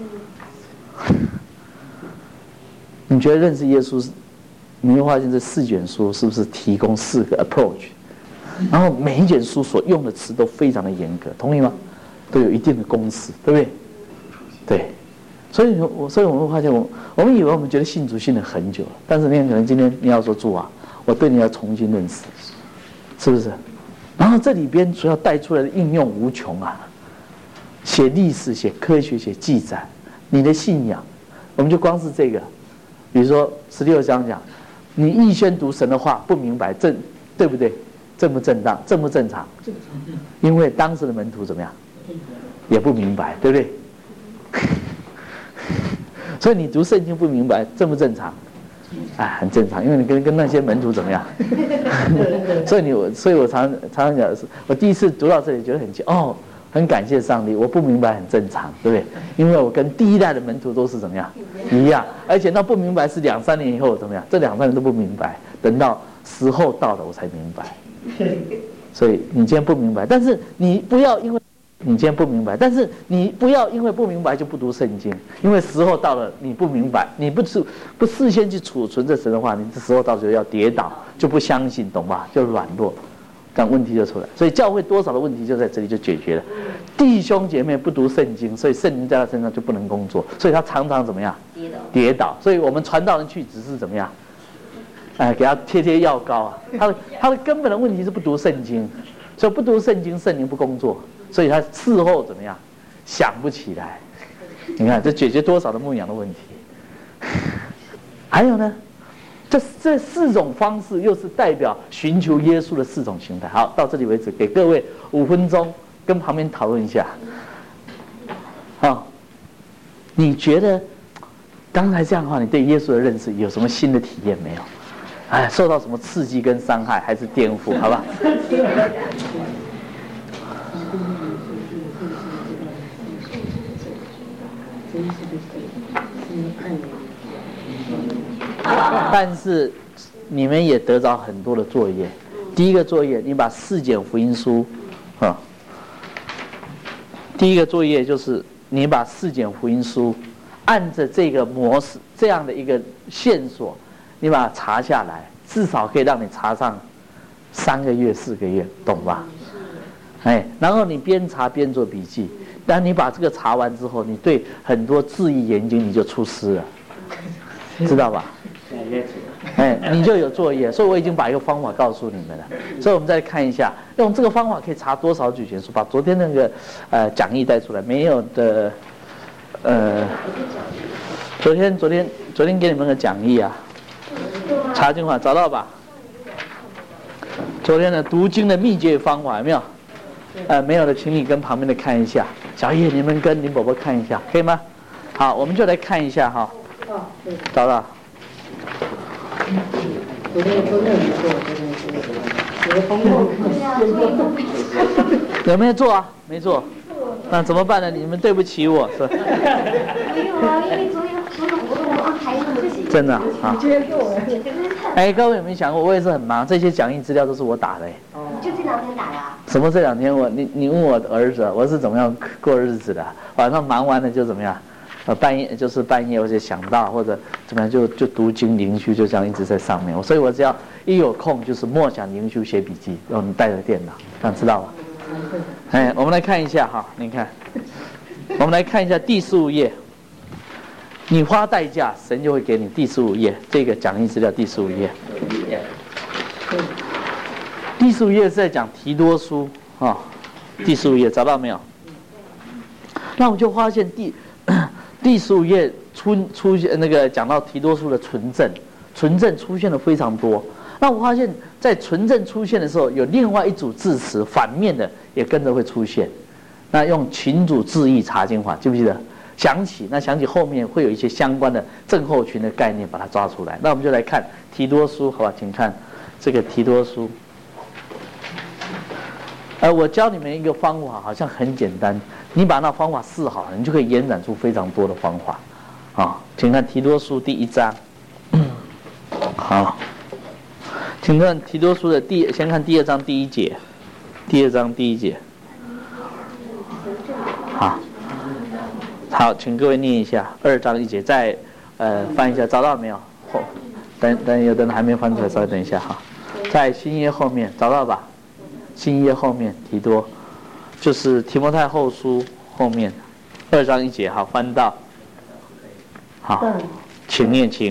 你觉得认识耶稣，你会发现这4卷书是不是提供4个 approach？ 然后每一卷书所用的词都非常的严格，同意吗？都有一定的公式，对不对？对，所以我们会发现，我们以为我们觉得信主信了很久了，但是你可能今天你要说主啊，我对你要重新认识，是不是？然后这里边所要带出来的应用无穷啊，写历史、写科学、写记载，你的信仰，我们就光是这个。比如说16章讲，你预先读神的话不明白，对不对？正不正当？正不正常？因为当时的门徒怎么样，也不明白，对不对？所以你读圣经不明白，正不正常？哎，很正常，因为你跟那些门徒怎么样？所以我常常讲的是，我第一次读到这里觉得很感谢上帝，我不明白很正常，对不对？因为我跟第一代的门徒都是怎么样一样，而且那不明白是2、3年以后怎么样？这2、3年都不明白，等到时候到了我才明白。所以你今天不明白，但是你不要因为你今天不明白，但是你不要因为不明白就不读圣经，因为时候到了你不明白，你不事先去储存这神的话，你这时候到就要跌倒，就不相信，懂吧？就软弱。但问题就出来，所以教会多少的问题就在这里就解决了。弟兄姐妹不读圣经，所以圣灵在他身上就不能工作，所以他常常怎么样？跌倒。所以我们传道人去只是怎么样？给他贴药膏啊。他的根本的问题是不读圣经，所以不读圣经，圣灵不工作，所以他事后怎么样？想不起来。你看这解决多少的牧养的问题？还有呢？这4种方式又是代表寻求耶稣的4种形态。好，到这里为止，给各位5分钟跟旁边讨论一下。好， 你觉得刚才这样的话，你对耶稣的认识有什么新的体验没有？哎，受到什么刺激跟伤害，还是颠覆？好吧？但是你们也得着很多的作业。第一个作业，你把4卷福音书，第一个作业就是你把4卷福音书，按着这个模式，这样的一个线索，你把它查下来，至少可以让你查上3个月、4个月，懂吧？哎，然后你边查边做笔记。当你把这个查完之后，你对很多字义研究你就出师了，知道吧？哎，你就有作业。所以我已经把一个方法告诉你们了。所以我们再看一下，用这个方法可以查多少举全书？把昨天那个讲义带出来，没有的，昨天给你们个讲义啊，查经法找到吧？昨天的读经的秘诀方法有没有？没有的，请你跟旁边的看一下。小叶，你们跟林伯伯看一下，可以吗？好，我们就来看一下哈。找到。有没有做啊？没做。那怎么办呢？你们对不起我，是吧？ 没有啊，因为昨天所有活动都安排那么紧。 真的啊。哎，各位有没有想过，我也是很忙，这些讲义资料都是我打的。 就这2天打的啊？ 什么这2天你问我的儿子，我是怎么样过日子的？晚上忙完了就怎么样？半夜我就想到或者怎么样就读经灵修，就这样一直在上面。所以我只要一有空就是默想灵修写笔记，然后你带着电脑，这样知道吧？哎，我们来看一下哈，你看，我们来看一下第15页。你花代价，神就会给你。第15页这个讲义资料，第15页。第15页是在讲提多书啊，第15页找到没有？那我就发现第15页出现那个讲到提多书的纯正出现的非常多。那我发现，在纯正出现的时候，有另外一组字词反面的也跟着会出现。那用群组字义查经法，记不记得？想起后面会有一些相关的症候群的概念，把它抓出来。那我们就来看提多书，好吧？请看这个提多书。我教你们一个方法，好像很简单，你把那方法试好了，你就可以延展出非常多的方法。啊，请看提多书第1章。好，请看提多书的先看第2章第1节。第2章第1节。好，请各位念一下2章1节，再翻一下，找到没有？等有的人还没翻出来，稍微等一下哈。在新约后面找到吧？新约后面提多，就是提摩太后书后面2章1节，好，翻到，好，请念经。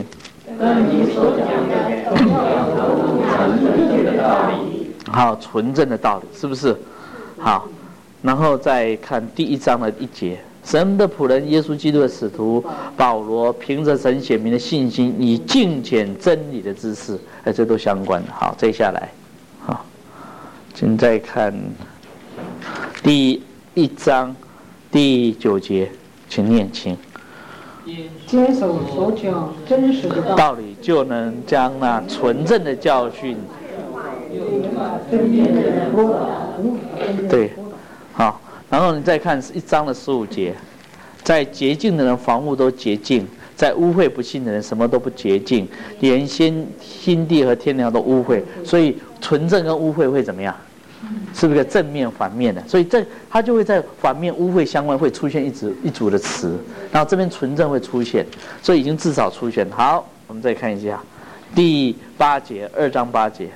好，纯正的道理，是不是？好，然后再看第1章的1节。神的仆人耶稣基督的使徒保罗，凭着神显明的信心，以敬虔真理的知识，这都相关的。好，接下来，好，请再看第1章第9节，请念经。 坚守所讲真实的道理，就能将那纯正的教训，对，好。然后你再看1章的15节，在洁净的人房屋都洁净，在污秽不信的人什么都不洁净，连心地和天良都污秽。所以纯正跟污秽会怎么样？是不是个正面反面的？所以它就会在反面污秽相关会出现一组的词，然后这边纯正会出现，所以已经至少出现。好，我们再看一下第8节，2章8节。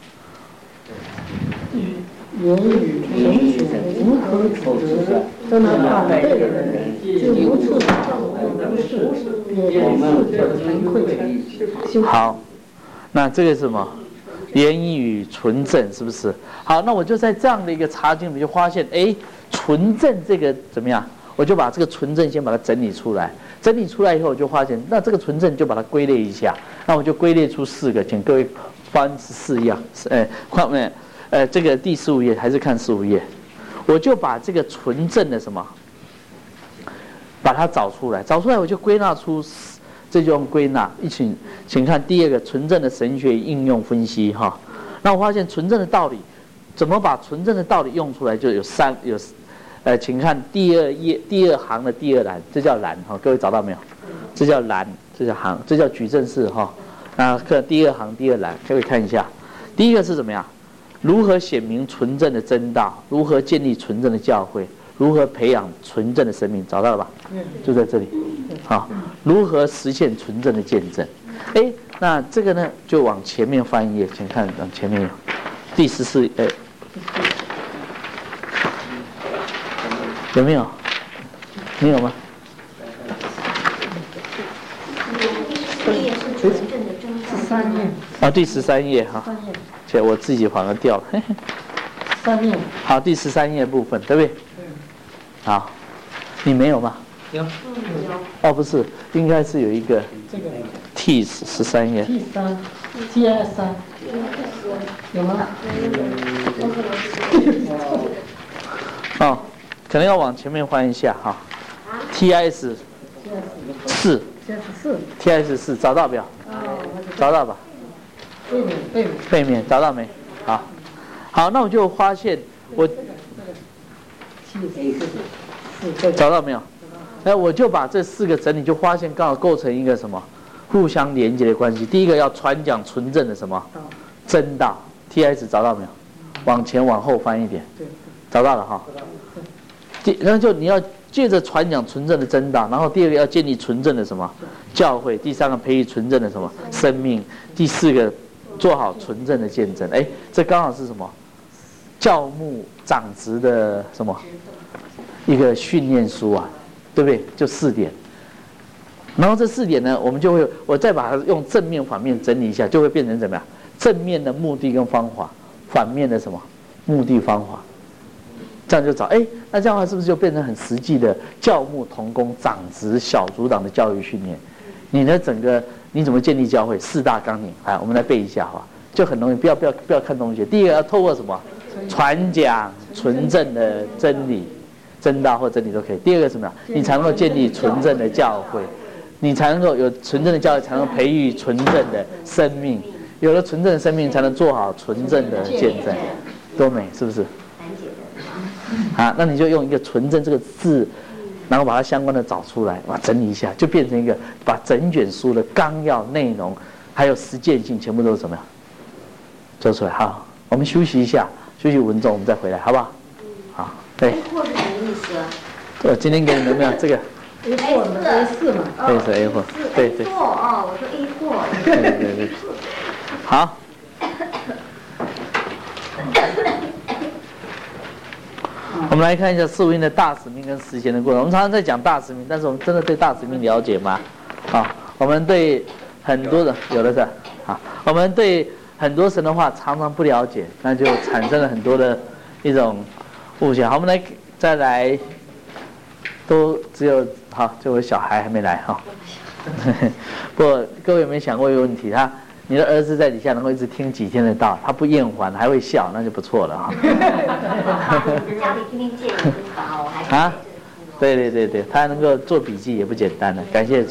言语纯属无可指责，在那反对的人就无处照无事，也不自惭愧。 好，那这个是什么？言语纯正，是不是？好，那我就在这样的一个查经里面就发现，纯正这个怎么样？我就把这个纯正先把它整理出来，整理出来以后，我就发现，那这个纯正就把它归类一下，那我就归类出4个，请各位翻14样，看没？这个第15页还是看15页，我就把这个纯正的什么， 把它找出来，找出来我就归纳出，这就用归纳。请看第二个纯正的神学应用分析哈。那我发现纯正的道理，怎么把纯正的道理用出来，就有请看第二行的第二栏，这叫栏哈，各位找到没有？这叫栏，这叫行，这叫矩阵式哈。那看第二行第二栏，各位看一下，第一个是怎么样？如何显明纯正的真道？如何建立纯正的教会？如何培养纯正的生命？找到了吧？就在这里。好，如何实现纯正的见证？哎，那这个呢，就往前面翻一页，请看往前面有第14页，有没有？你有吗？ 13页。 啊，第13页哈。且我自己反而掉了。嘿嘿 3页。 好，第13页部分，对不对？好，你没有吗？ 有。 哦，不是，应该是有一个这个 T 13页。 T3 有吗？ 哦，可能要往前面翻一下哈。TIS 4找到没有？找到吧？背面找到没？好，那我就发现我找到没有？哎，我就把这4个整理，就发现刚好构成一个什么互相连接的关系。第一个要传讲纯正的什么真道 ，TIS 找到没有？往前往后翻一点，找到了哈。然后就你要借着传讲纯正的真道，然后第二个要建立纯正的什么教会，第三个培育纯正的什么生命，第4个做好纯正的见证。哎，这刚好是什么？教牧长职的什么一个训练书啊，对不对？就4点。然后这4点呢，我再把它用正面反面整理一下，就会变成怎么样？正面的目的跟方法，反面的什么目的方法。这样就找，哎，那这样的话是不是就变成很实际的教牧同工长职小组长的教育训练？你的整个你怎么建立教会4大纲领？我们来背一下哈，就很容易。不要看东西。第一个要透过什么？传讲纯正的真理、真道或真理都可以。第二个什么呀？你才能够建立纯正的教会，你才能够有纯正的教会，才能培育纯正的生命。有了纯正的生命，才能做好纯正的见证。多美，是不是？那你就用一个纯正这个字，然后把它相关的找出来，整理一下，就变成一个把整卷书的纲要内容还有实践性全部都是怎么样做出来。好，我们休息一下，休息5分钟，我们再回来，好不好？好，对。 A4是什么意思？ 今天给你们没有这个 A4 嘛？ 对，是 A4，对。 我说 A4。 对。好。我们来看一下四福音的大使命跟实践的过程。我们常常在讲大使命，但是我们真的对大使命了解吗？我们对很多的有的是我们对很多神的话常常不了解，那就产生了很多的一种误解。好，我们再来，都只有就我小孩还没来哈。不过各位有没有想过一个问题？你的儿子在底下能够一直听几天的道，他不厌烦还会笑，那就不错了哈。 家里天天借人法哦，还对，他还能够做笔记也不简单了，感谢主。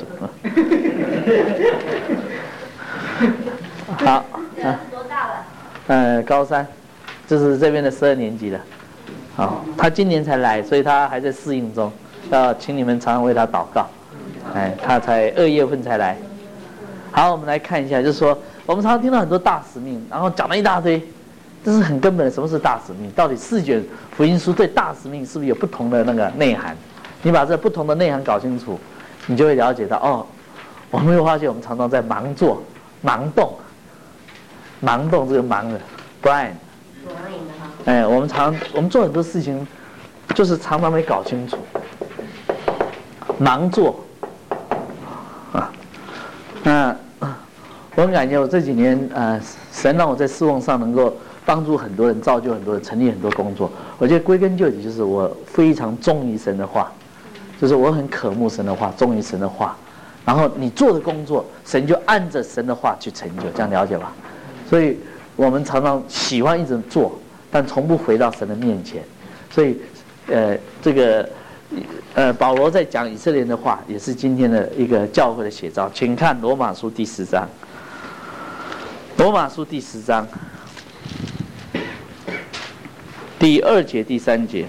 好， 多大了？ 高3，这是这边的12年级的。好，他今年才来，所以他还在适应中，要请你们常常为他祷告。他才2月份才来。好，我们来看一下，就是说，我们常常听到很多大使命，然后讲了一大堆，这是很根本的。什么是大使命？到底4卷福音书对大使命是不是有不同的那个内涵？你把这不同的内涵搞清楚，你就会了解到，我们会发现我们常常在盲动这个盲的 blind。我们做很多事情，就是常常没搞清楚，盲做我很感谢我这几年神让我在侍奉上能够帮助很多人，造就很多人，成立很多工作。我觉得归根究底就是我非常忠于神的话，就是我很渴慕神的话，忠于神的话。然后你做的工作，神就按着神的话去成就，这样了解吧？所以我们常常喜欢一直做，但从不回到神的面前。所以这个保罗在讲以色列人的话，也是今天的一个教会的写照。请看罗马书第10章，罗马书第10章第2节、第3节。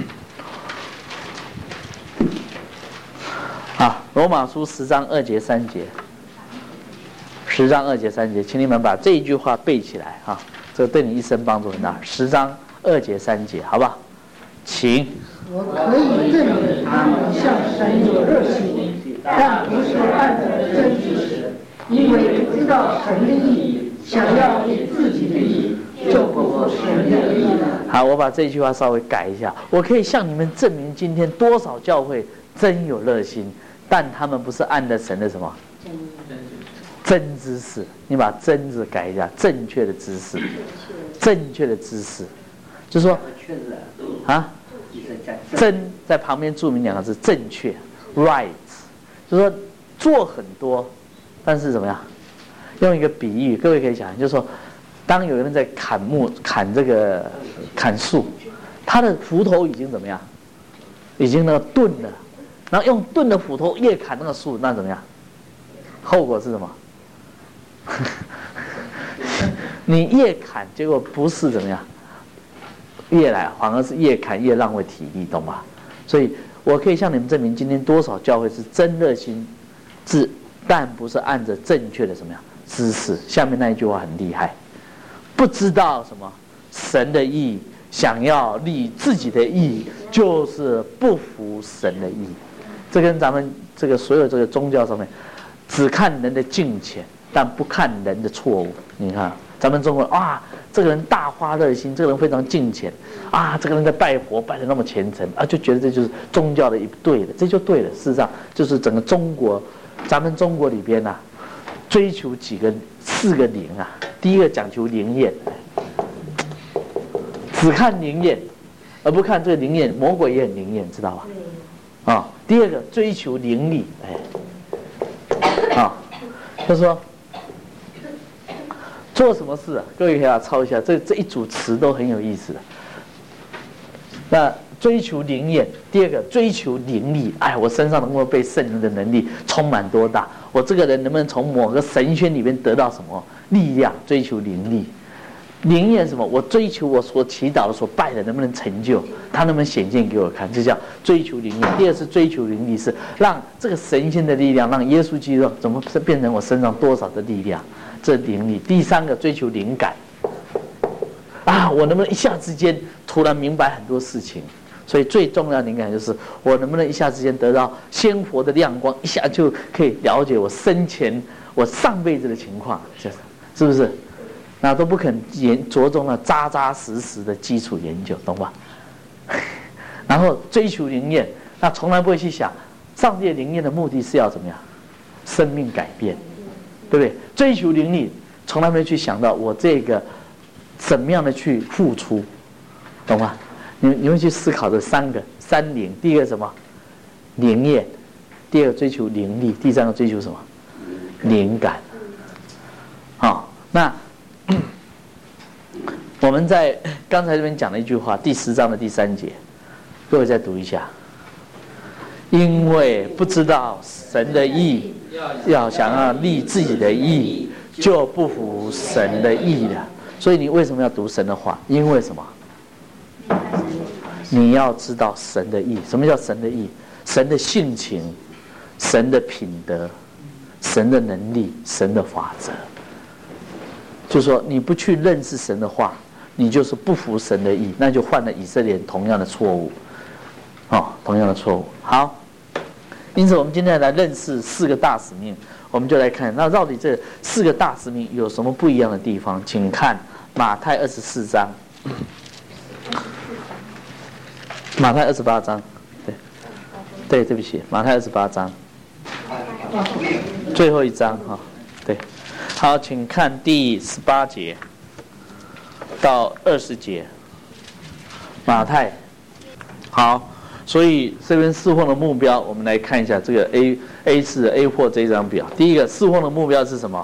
啊，罗马书10章2节、3节，10章2节、3节，请你们把这一句话背起来啊，这对你一生帮助很大。10章2节、3节，好不好？请。 我可以证明他们向神有热心，但不是按着真知识，因为不知道神的意，想要以自己的意，就不服神的意了。 好，我把这句话稍微改一下。我可以向你们证明，今天多少教会真有热心，但他们不是按着神的什么真知识。你把真字改一下，正确的知识，正确的知识，就是说啊。真在旁边注明2个字，正确 ，right， 就是说做很多，但是怎么样？用一个比喻，各位可以想，就是说，当有人在砍树，他的斧头已经怎么样？已经那个钝了，然后用钝的斧头越砍那个树，那怎么样？后果是什么？你越砍，结果不是怎么样？反而是越砍越浪费体力，懂吧？所以我可以向你们证明，今天多少教会是真热心，但不是按着正确的什么样知识。下面那一句话很厉害，不知道什么神的意，想要立自己的意，就是不服神的意。这跟咱们这个所有这个宗教上面，只看人的敬虔，但不看人的错误。你看。咱们中国人啊，这个人大发热心，这个人非常敬虔啊，这个人在拜佛拜得那么虔诚啊，就觉得这就是宗教的一对的，这就对了。事实上，就是整个中国，咱们中国里边追求4个灵啊。第一个讲求灵验，只看灵验，而不看这个灵验，魔鬼也很灵验，知道吧？啊，第二个追求灵力，就是说。做什么事啊？各位可以抄一下，这一组词都很有意思的。那追求灵验，第二个追求灵力，我身上能够被圣灵的能力充满多大？我这个人能不能从某个神仙里面得到什么力量？追求灵力，灵验什么？我追求我所祈祷的、所拜的能不能成就？他能不能显现给我看？这叫追求灵验。第二是追求灵力，是让这个神仙的力量，让耶稣基督怎么变成我身上多少的力量？这灵力。第三个追求灵感，我能不能一下之间突然明白很多事情？所以最重要的灵感就是我能不能一下之间得到鲜活的亮光，一下就可以了解我生前、我上辈子的情况，是不是？那都不肯着重了扎扎实实的基础研究，懂吧？然后追求灵验，那从来不会去想上帝的灵验的目的是要怎么样？生命改变。对不对？追求灵力，从来没去想到我这个怎么样的去付出，懂吗？你会去思考这三灵。第一个什么？灵验；第二个追求灵力；第三个追求什么？灵感。那我们在刚才这边讲了一句话，第10章的第3节，各位再读一下。因为不知道神的意，想要立自己的意，就不服神的意了。所以你为什么要读神的话？因为什么？你要知道神的意。什么叫神的意？神的性情，神的品德，神的能力，神的法则。就是说，你不去认识神的话，你就是不服神的意，那就犯了以色列人同样的错误。同样的错误。好。因此，我们今天来认识4个大使命，我们就来看，那到底这4个大使命有什么不一样的地方？请看马太24章，马太28章，对，对不起，马太28章，最后一章对，好，请看第18节到20节，马太，好。所以这边侍奉的目标，我们来看一下这个 A4 这张表。第一个侍奉的目标是什么？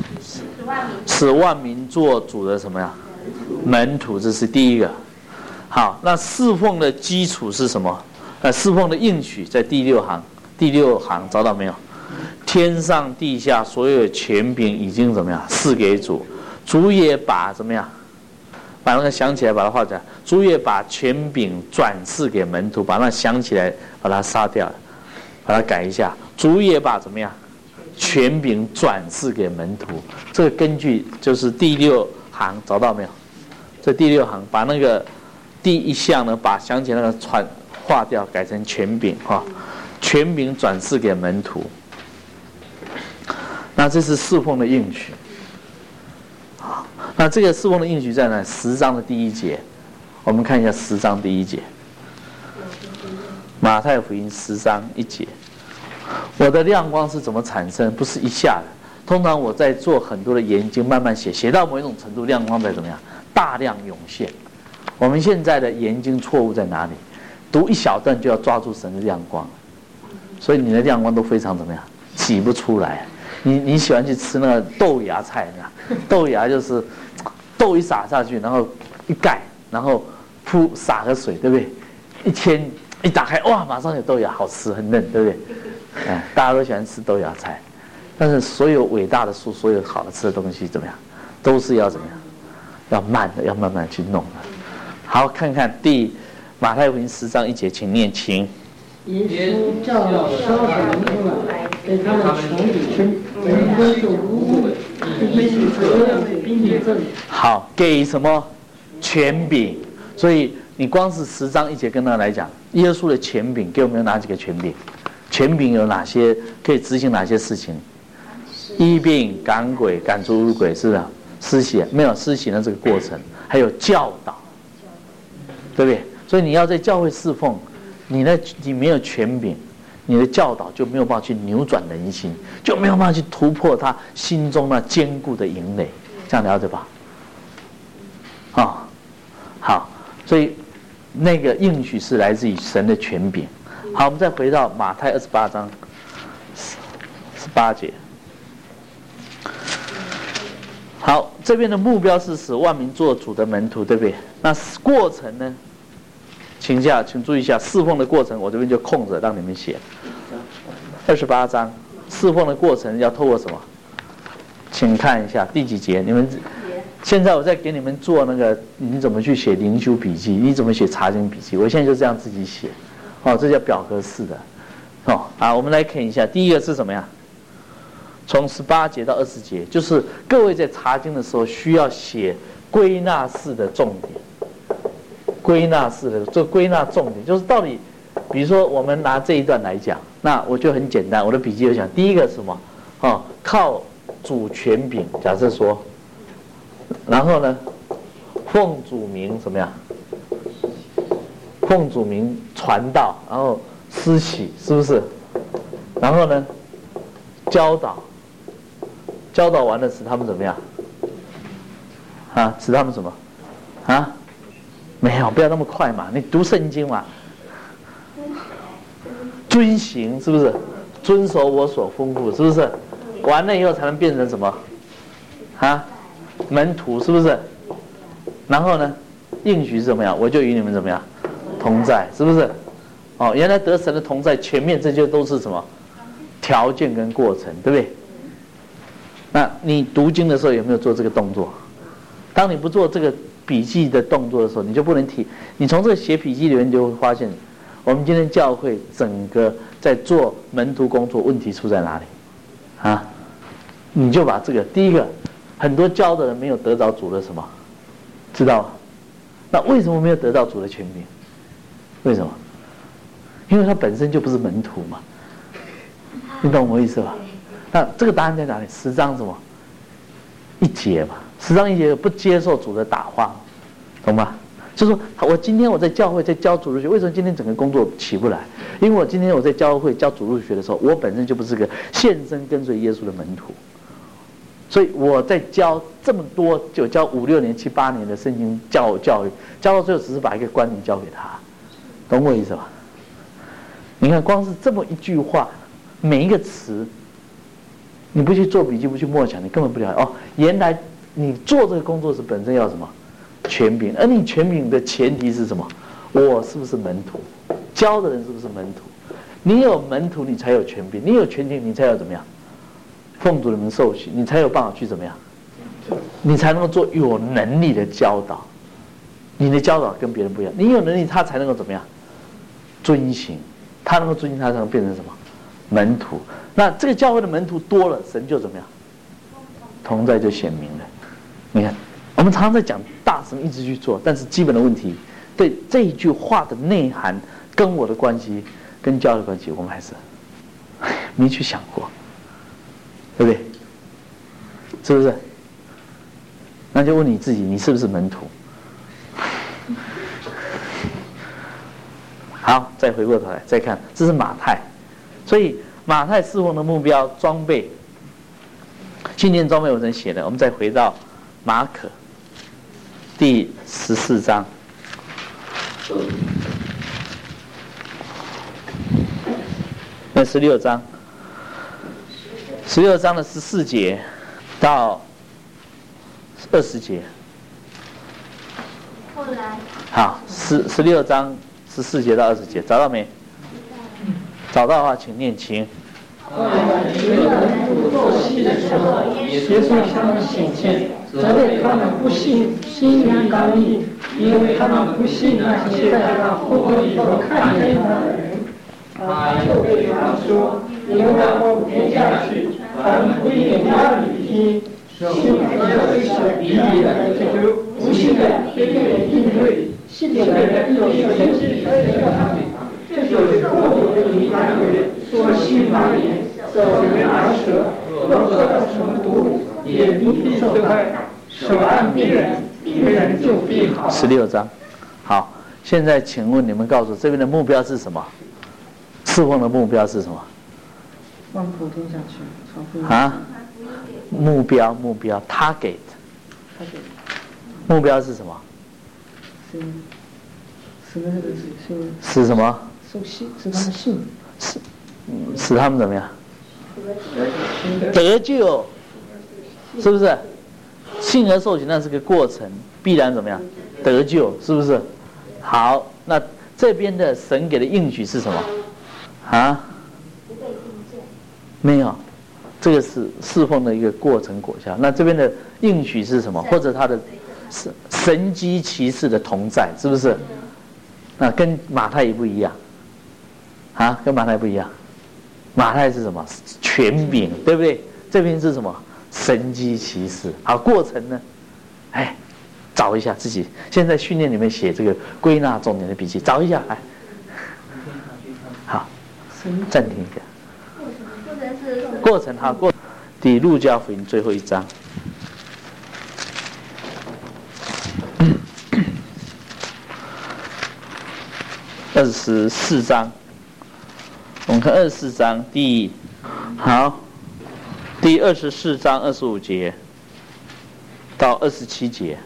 使万民做主的什么呀？门徒，这是第一个。 好，那侍奉的基础是什么？侍奉的应许在第六行找到没有？天上地下所有权柄已经怎么样？赐给主，主也把怎么样？把那个想起来，把它画起来。主也把权柄转赐给门徒，把那想起来，把它杀掉，把它改一下。主也把怎么样？权柄转赐给门徒。这个根据就是第六行找到没有？这第六行把那个第一项呢，把想起来那个划掉，改成权柄哈。权柄转赐给门徒。那这是侍奉的应许。好，那这个侍奉的应许在哪？10章的第1节，我们看一下10章第1节，马太福音10章1节。我的亮光是怎么产生？不是一下的，通常我在做很多的研究，慢慢写到某一种程度，亮光在怎么样？大量涌现。我们现在的研究错误在哪里？读一小段就要抓住神的亮光，所以你的亮光都非常怎么样？挤不出来。你喜欢去吃那个豆芽菜，豆芽就是豆一撒下去，然后一盖，然后撒个水，对不对？一打开，哇，马上有豆芽，好吃，很嫩，对不对？大家都喜欢吃豆芽菜，但是所有伟大的树，所有好的吃的东西怎么样？都是要怎么样？要慢的，要慢慢去弄的。好，看看马太福音10章1节，请念经。 耶稣叫12个门徒来，给他们传语称，人归主无误，必须责并领证。 好，给什么权柄？所以你光是10章1节跟他来讲，耶稣的权柄给我们有哪几个权柄？权柄有哪些？可以执行哪些事情？医病、赶鬼、赶出污鬼，是不是？施洗没有施洗的这个过程，还有教导，对不对？所以你要在教会侍奉。你没有权柄，你的教导就没有办法去扭转人心，就没有办法去突破他心中那坚固的营垒，这样了解吧？好，所以那个应许是来自于神的权柄。好，我们再回到马太28章18节。好，这边的目标是使万民做主的门徒，对不对？那过程呢？请注意一下侍奉的过程，我这边就空着让你们写。28章侍奉的过程要透过什么？请看一下第几节。你们现在我在给你们做那个，你怎么去写灵修笔记？你怎么写查经笔记？我现在就这样自己写。这叫表格式的。我们来看一下，第一个是什么呀？从18节到20节，就是各位在查经的时候需要写归纳式的重点。归纳式的，这归纳重点就是到底，比如说我们拿这一段来讲，那我就很简单，我的笔记就讲，第一个是什么？靠主权柄，假设说，然后呢，奉主名怎么样？奉主名传道，然后施洗，是不是？然后呢，教导完了使他们怎么样？使他们什么？没有，不要那么快嘛！你读圣经嘛，遵行是不是？遵守我所吩咐，是不是？完了以后才能变成什么？门徒是不是？然后呢，应许是怎么样？我就与你们怎么样同在，是不是？原来得神的同在，前面这些都是什么条件跟过程，对不对？那你读经的时候有没有做这个动作？当你不做这个笔记的动作的时候，你就不能提。你从这个写笔记里面就会发现，我们今天教会整个在做门徒工作，问题出在哪里？你就把这个第一个，很多教的人没有得着主的什么，知道吗？那为什么没有得到主的权柄？为什么？因为他本身就不是门徒嘛。你懂我意思吧？那这个答案在哪里？10章什么1节嘛。10章1节不接受主的打话，懂吗？就是说我今天我在教会在教主日学，为什么今天整个工作起不来？因为我今天我在教会教主日学的时候，我本身就不是个献身跟随耶稣的门徒，所以我在教这么多，就教5、6年、7、8年的圣经教育，教到最后只是把一个观念教给他，懂我意思吧？你看，光是这么一句话，每一个词，你不去做笔记，不去默想，你根本不了解。原来你做这个工作是本身要什么？ 权柄，而你权柄的前提是什么？我是不是门徒？教的人是不是门徒？你有门徒，你才有权柄；你有权柄，你才有怎么样？奉主的名受洗，你才有办法去怎么样？你才能够做有能力的教导。你的教导跟别人不一样，你有能力，他才能够怎么样？遵行，他能够遵行，他才能变成什么？门徒。那这个教会的门徒多了，神就怎么样？同在就显明了。你看，我们常常在讲大神一直去做，但是基本的问题，对这一句话的内涵跟我的关系，跟教会的关系，我们还是没去想过，对不对？是不是？那就问你自己，你是不是门徒？好，再回过头来再看，这是马太，所以马太侍奉的目标装备，今年装备我真写的，我们再回到马可第14章，那16章，16章的14节到20节。 后来， 好，16章14节到20节，找到没？找到的话，请念经。 后来，约人做戏的时候，耶稣向他们显现，责备他们不信，心里刚硬，因为他们不信那些在他后以后看见他的人。他又对他们说：“你们往我天下去，凡不因他里听，信而是比你来就不信的，别人应对。”信的人有一个神迹而得到他们，这就是后有的离开人说信方言，走人而舌，若喝到什么毒，也不必受害，手按病人，病人就必好。 16章，好，现在请问你们告诉我，这边的目标是什么？侍奉的目标是什么？ 万普天下去，传福音。 啊？目标 ，target， 目标是什么？使什么？使他们信，使他们怎么样？得救，是不是？信而受洗那是个过程，必然怎么样？得救，是不是？好，那这边的神给的应许是什么？啊？没有，这个是侍奉的一个过程果效。那这边的应许是什么？或者他的神机骑士的同在，是不是？那跟马太也不一样，啊，跟马太不一样。马太是什么？权柄，对不对？这边是什么？神机骑士。好，过程呢？哎，找一下自己。现在训练你们写这个归纳重点的笔记，找一下，哎，好，暂停一下。过程好，第路加福音最后一章。24章，我们看24章第24章25节到27节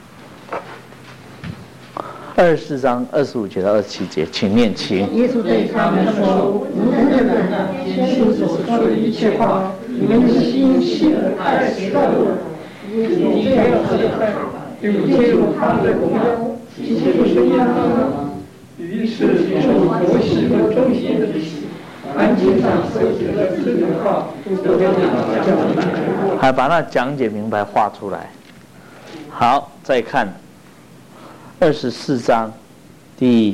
，24章25节到27节，请念经。 耶稣对他们说：“你们的人啊，先信所说的一切话，你们的心信而太迟钝了。耶稣这样说的，有介入他们的荣耀，其实不是样的。于是受国喜和忠心的喜，安经上所写的这句话，都被他讲明白。 还把那讲解明白画出来。好，再看24章第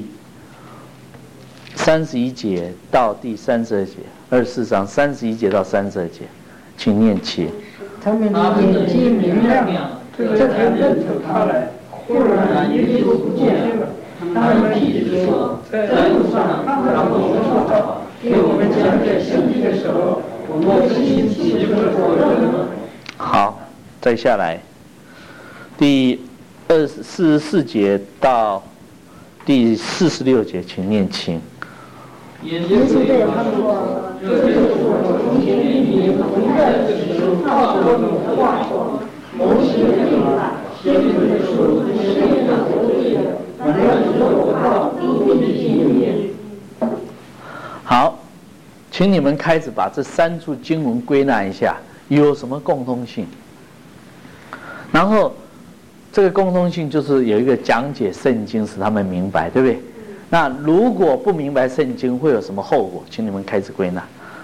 31节到第32节，24章31节到32节，请念经。 他们的眼睛明亮，这才认出他来。忽然耶稣不见了。他们一直说，在路上他们让我们说话，给我们讲解圣经的时候，我们心岂不是火热呢？ 好，再下来，第44节到第46节，请念经。 耶稣对他们说：“这就是我从前与你们同在的时候告诉你的话说，谋行的律法，先人的书，实验的得力的。” 好，请你们开始把这3处经文归纳一下，有什么共通性？然后这个共通性就是有一个讲解圣经使他们明白，对不对？那如果不明白圣经会有什么后果？请你们开始归纳。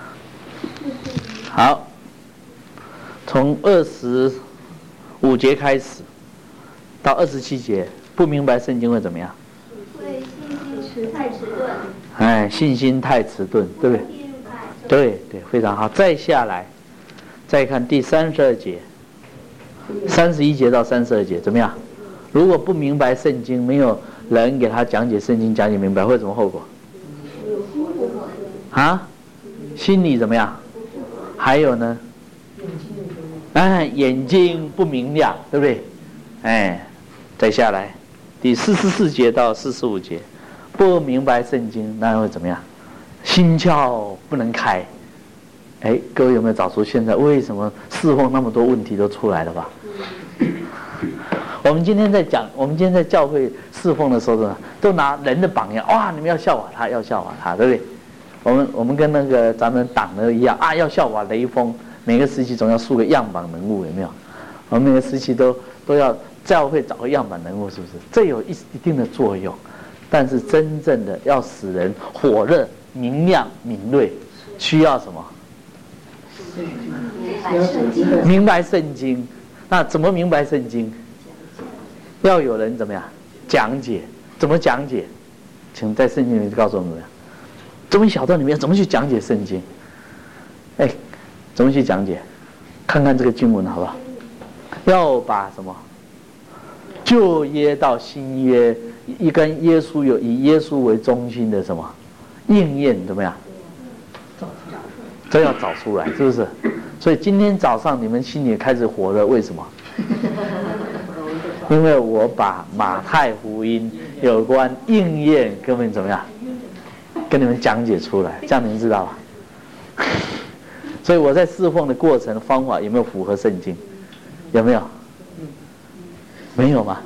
好，从25节开始到27节，不明白圣经会怎么样？ 会信心太迟钝。 哎，信心太迟钝，对不对？对对，非常好。再下来，再看第32节，31节到32节怎么样？如果不明白圣经，没有人给他讲解圣经，讲解明白，会有什么后果？啊？心里怎么样？还有呢？哎，眼睛不明亮，对不对？哎，再下来，第44节到45节，不明白圣经，那会怎么样？心窍不能开。哎，各位有没有找出现在为什么侍奉那么多问题都出来了吧？我们今天在教会侍奉的时候呢，都拿人的榜样，哇，你们要效法他，要效法他，对不对？我们跟那个咱们党的一样啊，要效法雷锋，每个时期总要树个样板人物，有没有？我们每个时期都要教会找个样板人物，是不是？这有一定的作用，但是真正的要使人火热、明亮、敏锐，需要什么？明白圣经。那怎么明白圣经？要有人怎么样讲解？怎么讲解？请在圣经里面告诉我们，这么一小段里面怎么去讲解圣经？哎，怎么去讲解？看看这个经文好不好？要把什么旧约到新约，一跟耶稣有以耶稣为中心的什么应验怎么样？这要找出来，是不是？所以今天早上你们心里开始火热，为什么？因为我把马太福音有关应验根本怎么样，跟你们讲解出来，这样你们知道吧？所以我在侍奉的过程方法有没有符合圣经？有没有？没有吗？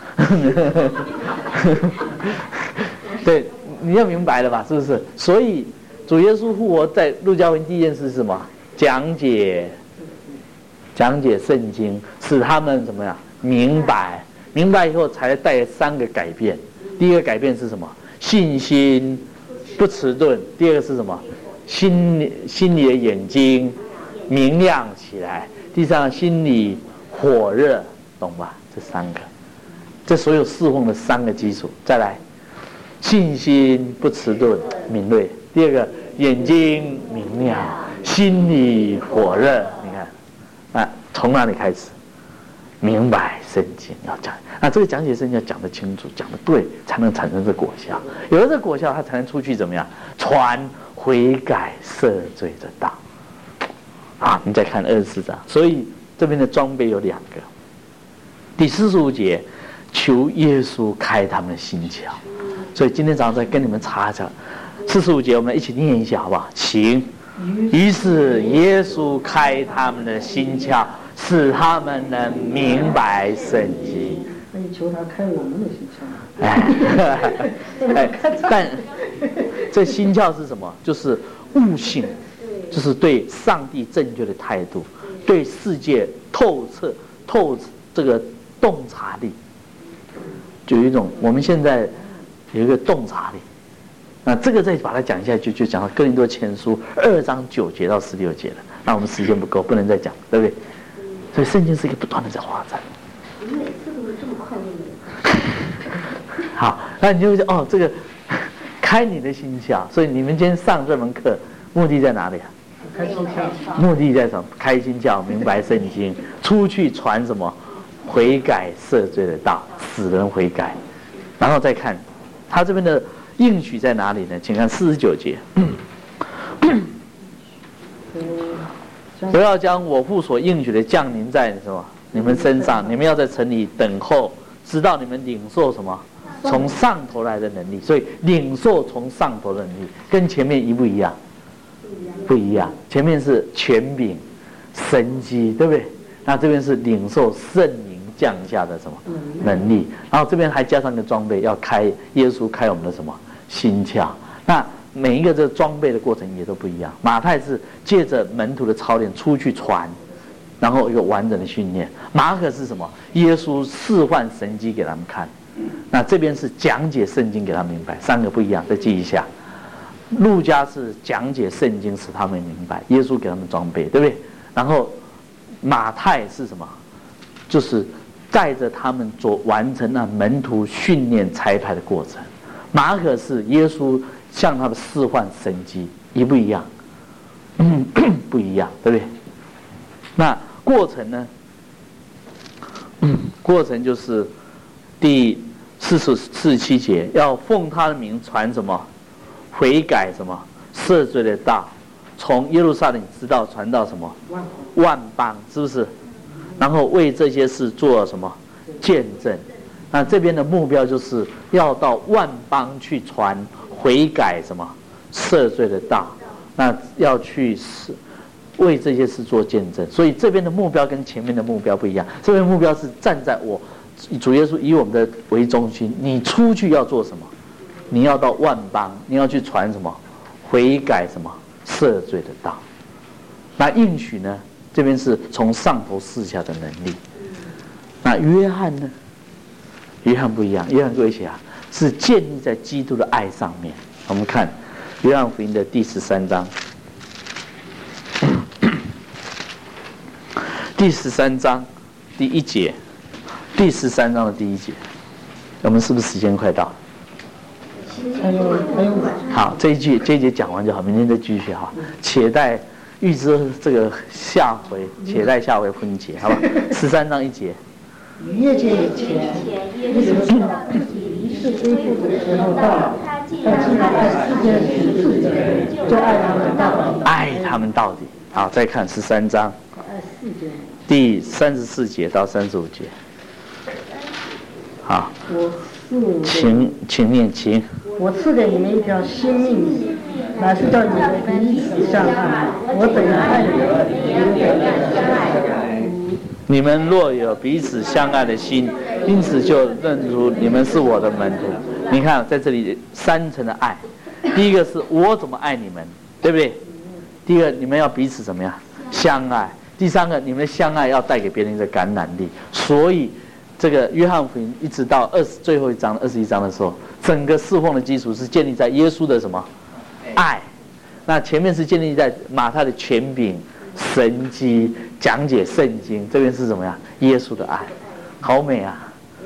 对，你要明白了吧？是不是？所以主耶稣复活在路加福音第一件事是什么？讲解圣经，使他们怎么样明白？明白以后才带3个改变。第一个改变是什么？信心不迟钝。第二个是什么？心里的眼睛明亮起来。第三个，心里火热，懂吧？这3个，这所有侍奉的3个基础。再来，信心不迟钝，敏锐。第二个，眼睛明亮，心里火热。你看，啊，从哪里开始？明白圣经要讲，那这个讲解圣经要讲得清楚，讲得对，才能产生这果效。有了这果效，他才能出去怎么样？传悔改赦罪的道。好，你再看24章，所以这边的装备有2个。第45节，求耶稣开他们的心窍。所以今天早上再跟你们查一查45节，我们一起念一下好不好？请。于是耶稣开他们的心窍，使他们能明白圣经。 那你求他开我们的心窍。 但这心窍是什么？就是悟性，就是对上帝正确的态度，对世界透这个洞察力。就有一种，我们现在有一个洞察力。那这个再把它讲下去，就讲到哥林多前书2章9节到16节了。那我们时间不够，不能再讲，对不对？所以圣经是一个不断的在发展。 你每次都是这么快乐。 好，那你就会说哦，这个开你的心窍。所以你们今天上这门课，目的在哪里啊？ 开心窍。 目的在什么？开心窍，明白圣经，出去传什么？悔改赦罪的道，使人悔改。然后再看他这边的应许在哪里呢？请看49节。不要将我父所应许的降临在什么你们身上，你们要在城里等候，直到你们领受什么从上头来的能力。所以领受从上头的能力跟前面一不一样？不一样。前面是权柄、神迹，对不对？那这边是领受圣灵降下的什么能力？然后这边还加上一个装备，要开耶稣开我们的什么心窍。那每一个这装备的过程也都不一样。马太是借着门徒的操练出去传， 然后一个完整的训练。马可是什么？耶稣示范神迹给他们看。那这边是讲解圣经给他们明白，三个不一样，再记一下。路加是讲解圣经使他们明白，耶稣给他们装备，对不对？然后马太是什么？就是带着他们完成了门徒训练差派的过程。马可是耶稣向他们示范神迹，一不一样？不一样，对不对？那过程呢？过程就是第47节，要奉他的名传什么？悔改什么？赦罪的道，从耶路撒冷直到传到什么？万邦，是不是？然后为这些事做什么见证？那这边的目标就是要到万邦去传悔改什么赦罪的道，那要去为这些事做见证。所以这边的目标跟前面的目标不一样，这边目标是站在主耶稣以我们的为中心，你出去要做什么？你要到万邦，你要去传什么悔改什么赦罪的道。那应许呢？这边是从上头赐下的能力。那约翰呢？约翰不一样，约翰各位写啊，是建立在基督的爱上面。我们看约翰福音的第13章，第13章第1节，第13章的第1节，我们是不是时间快到了？好，这一节讲完就好，明天再继续哈。且待预知这个下回，且待下回分解，好吧？13章1节。 逾越节以前，耶稣知道自己离世归父的时候到了，他既然爱世界的十字就爱他们到底。 爱他们到底。好，再看13章第34节到35节。好，请念经。 我赐给你们一条新命，乃是叫你们彼此相爱。我怎样爱你们，你们怎样相爱。 你们若有彼此相爱的心，因此就认出你们是我的门徒。你看，在这里3层的爱，第一个是我怎么爱你们，对不对？第二个，你们要彼此怎么样相爱。第三个，你们的相爱要带给别人的感染力。所以，这个约翰福音一直到最后一章21章的时候，整个侍奉的基础是建立在耶稣的什么爱？那前面是建立在马太的权柄、神迹、讲解圣经，这边是怎么样？耶稣的爱，好美啊！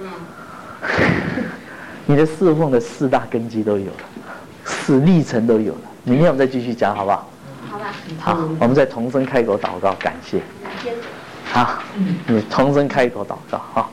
你的侍奉的4大根基都有了，历程都有了。明天我们再继续讲，好不好？ 好吧。 好，我们再同声开口祷告，感谢。好，你同声开口祷告，好。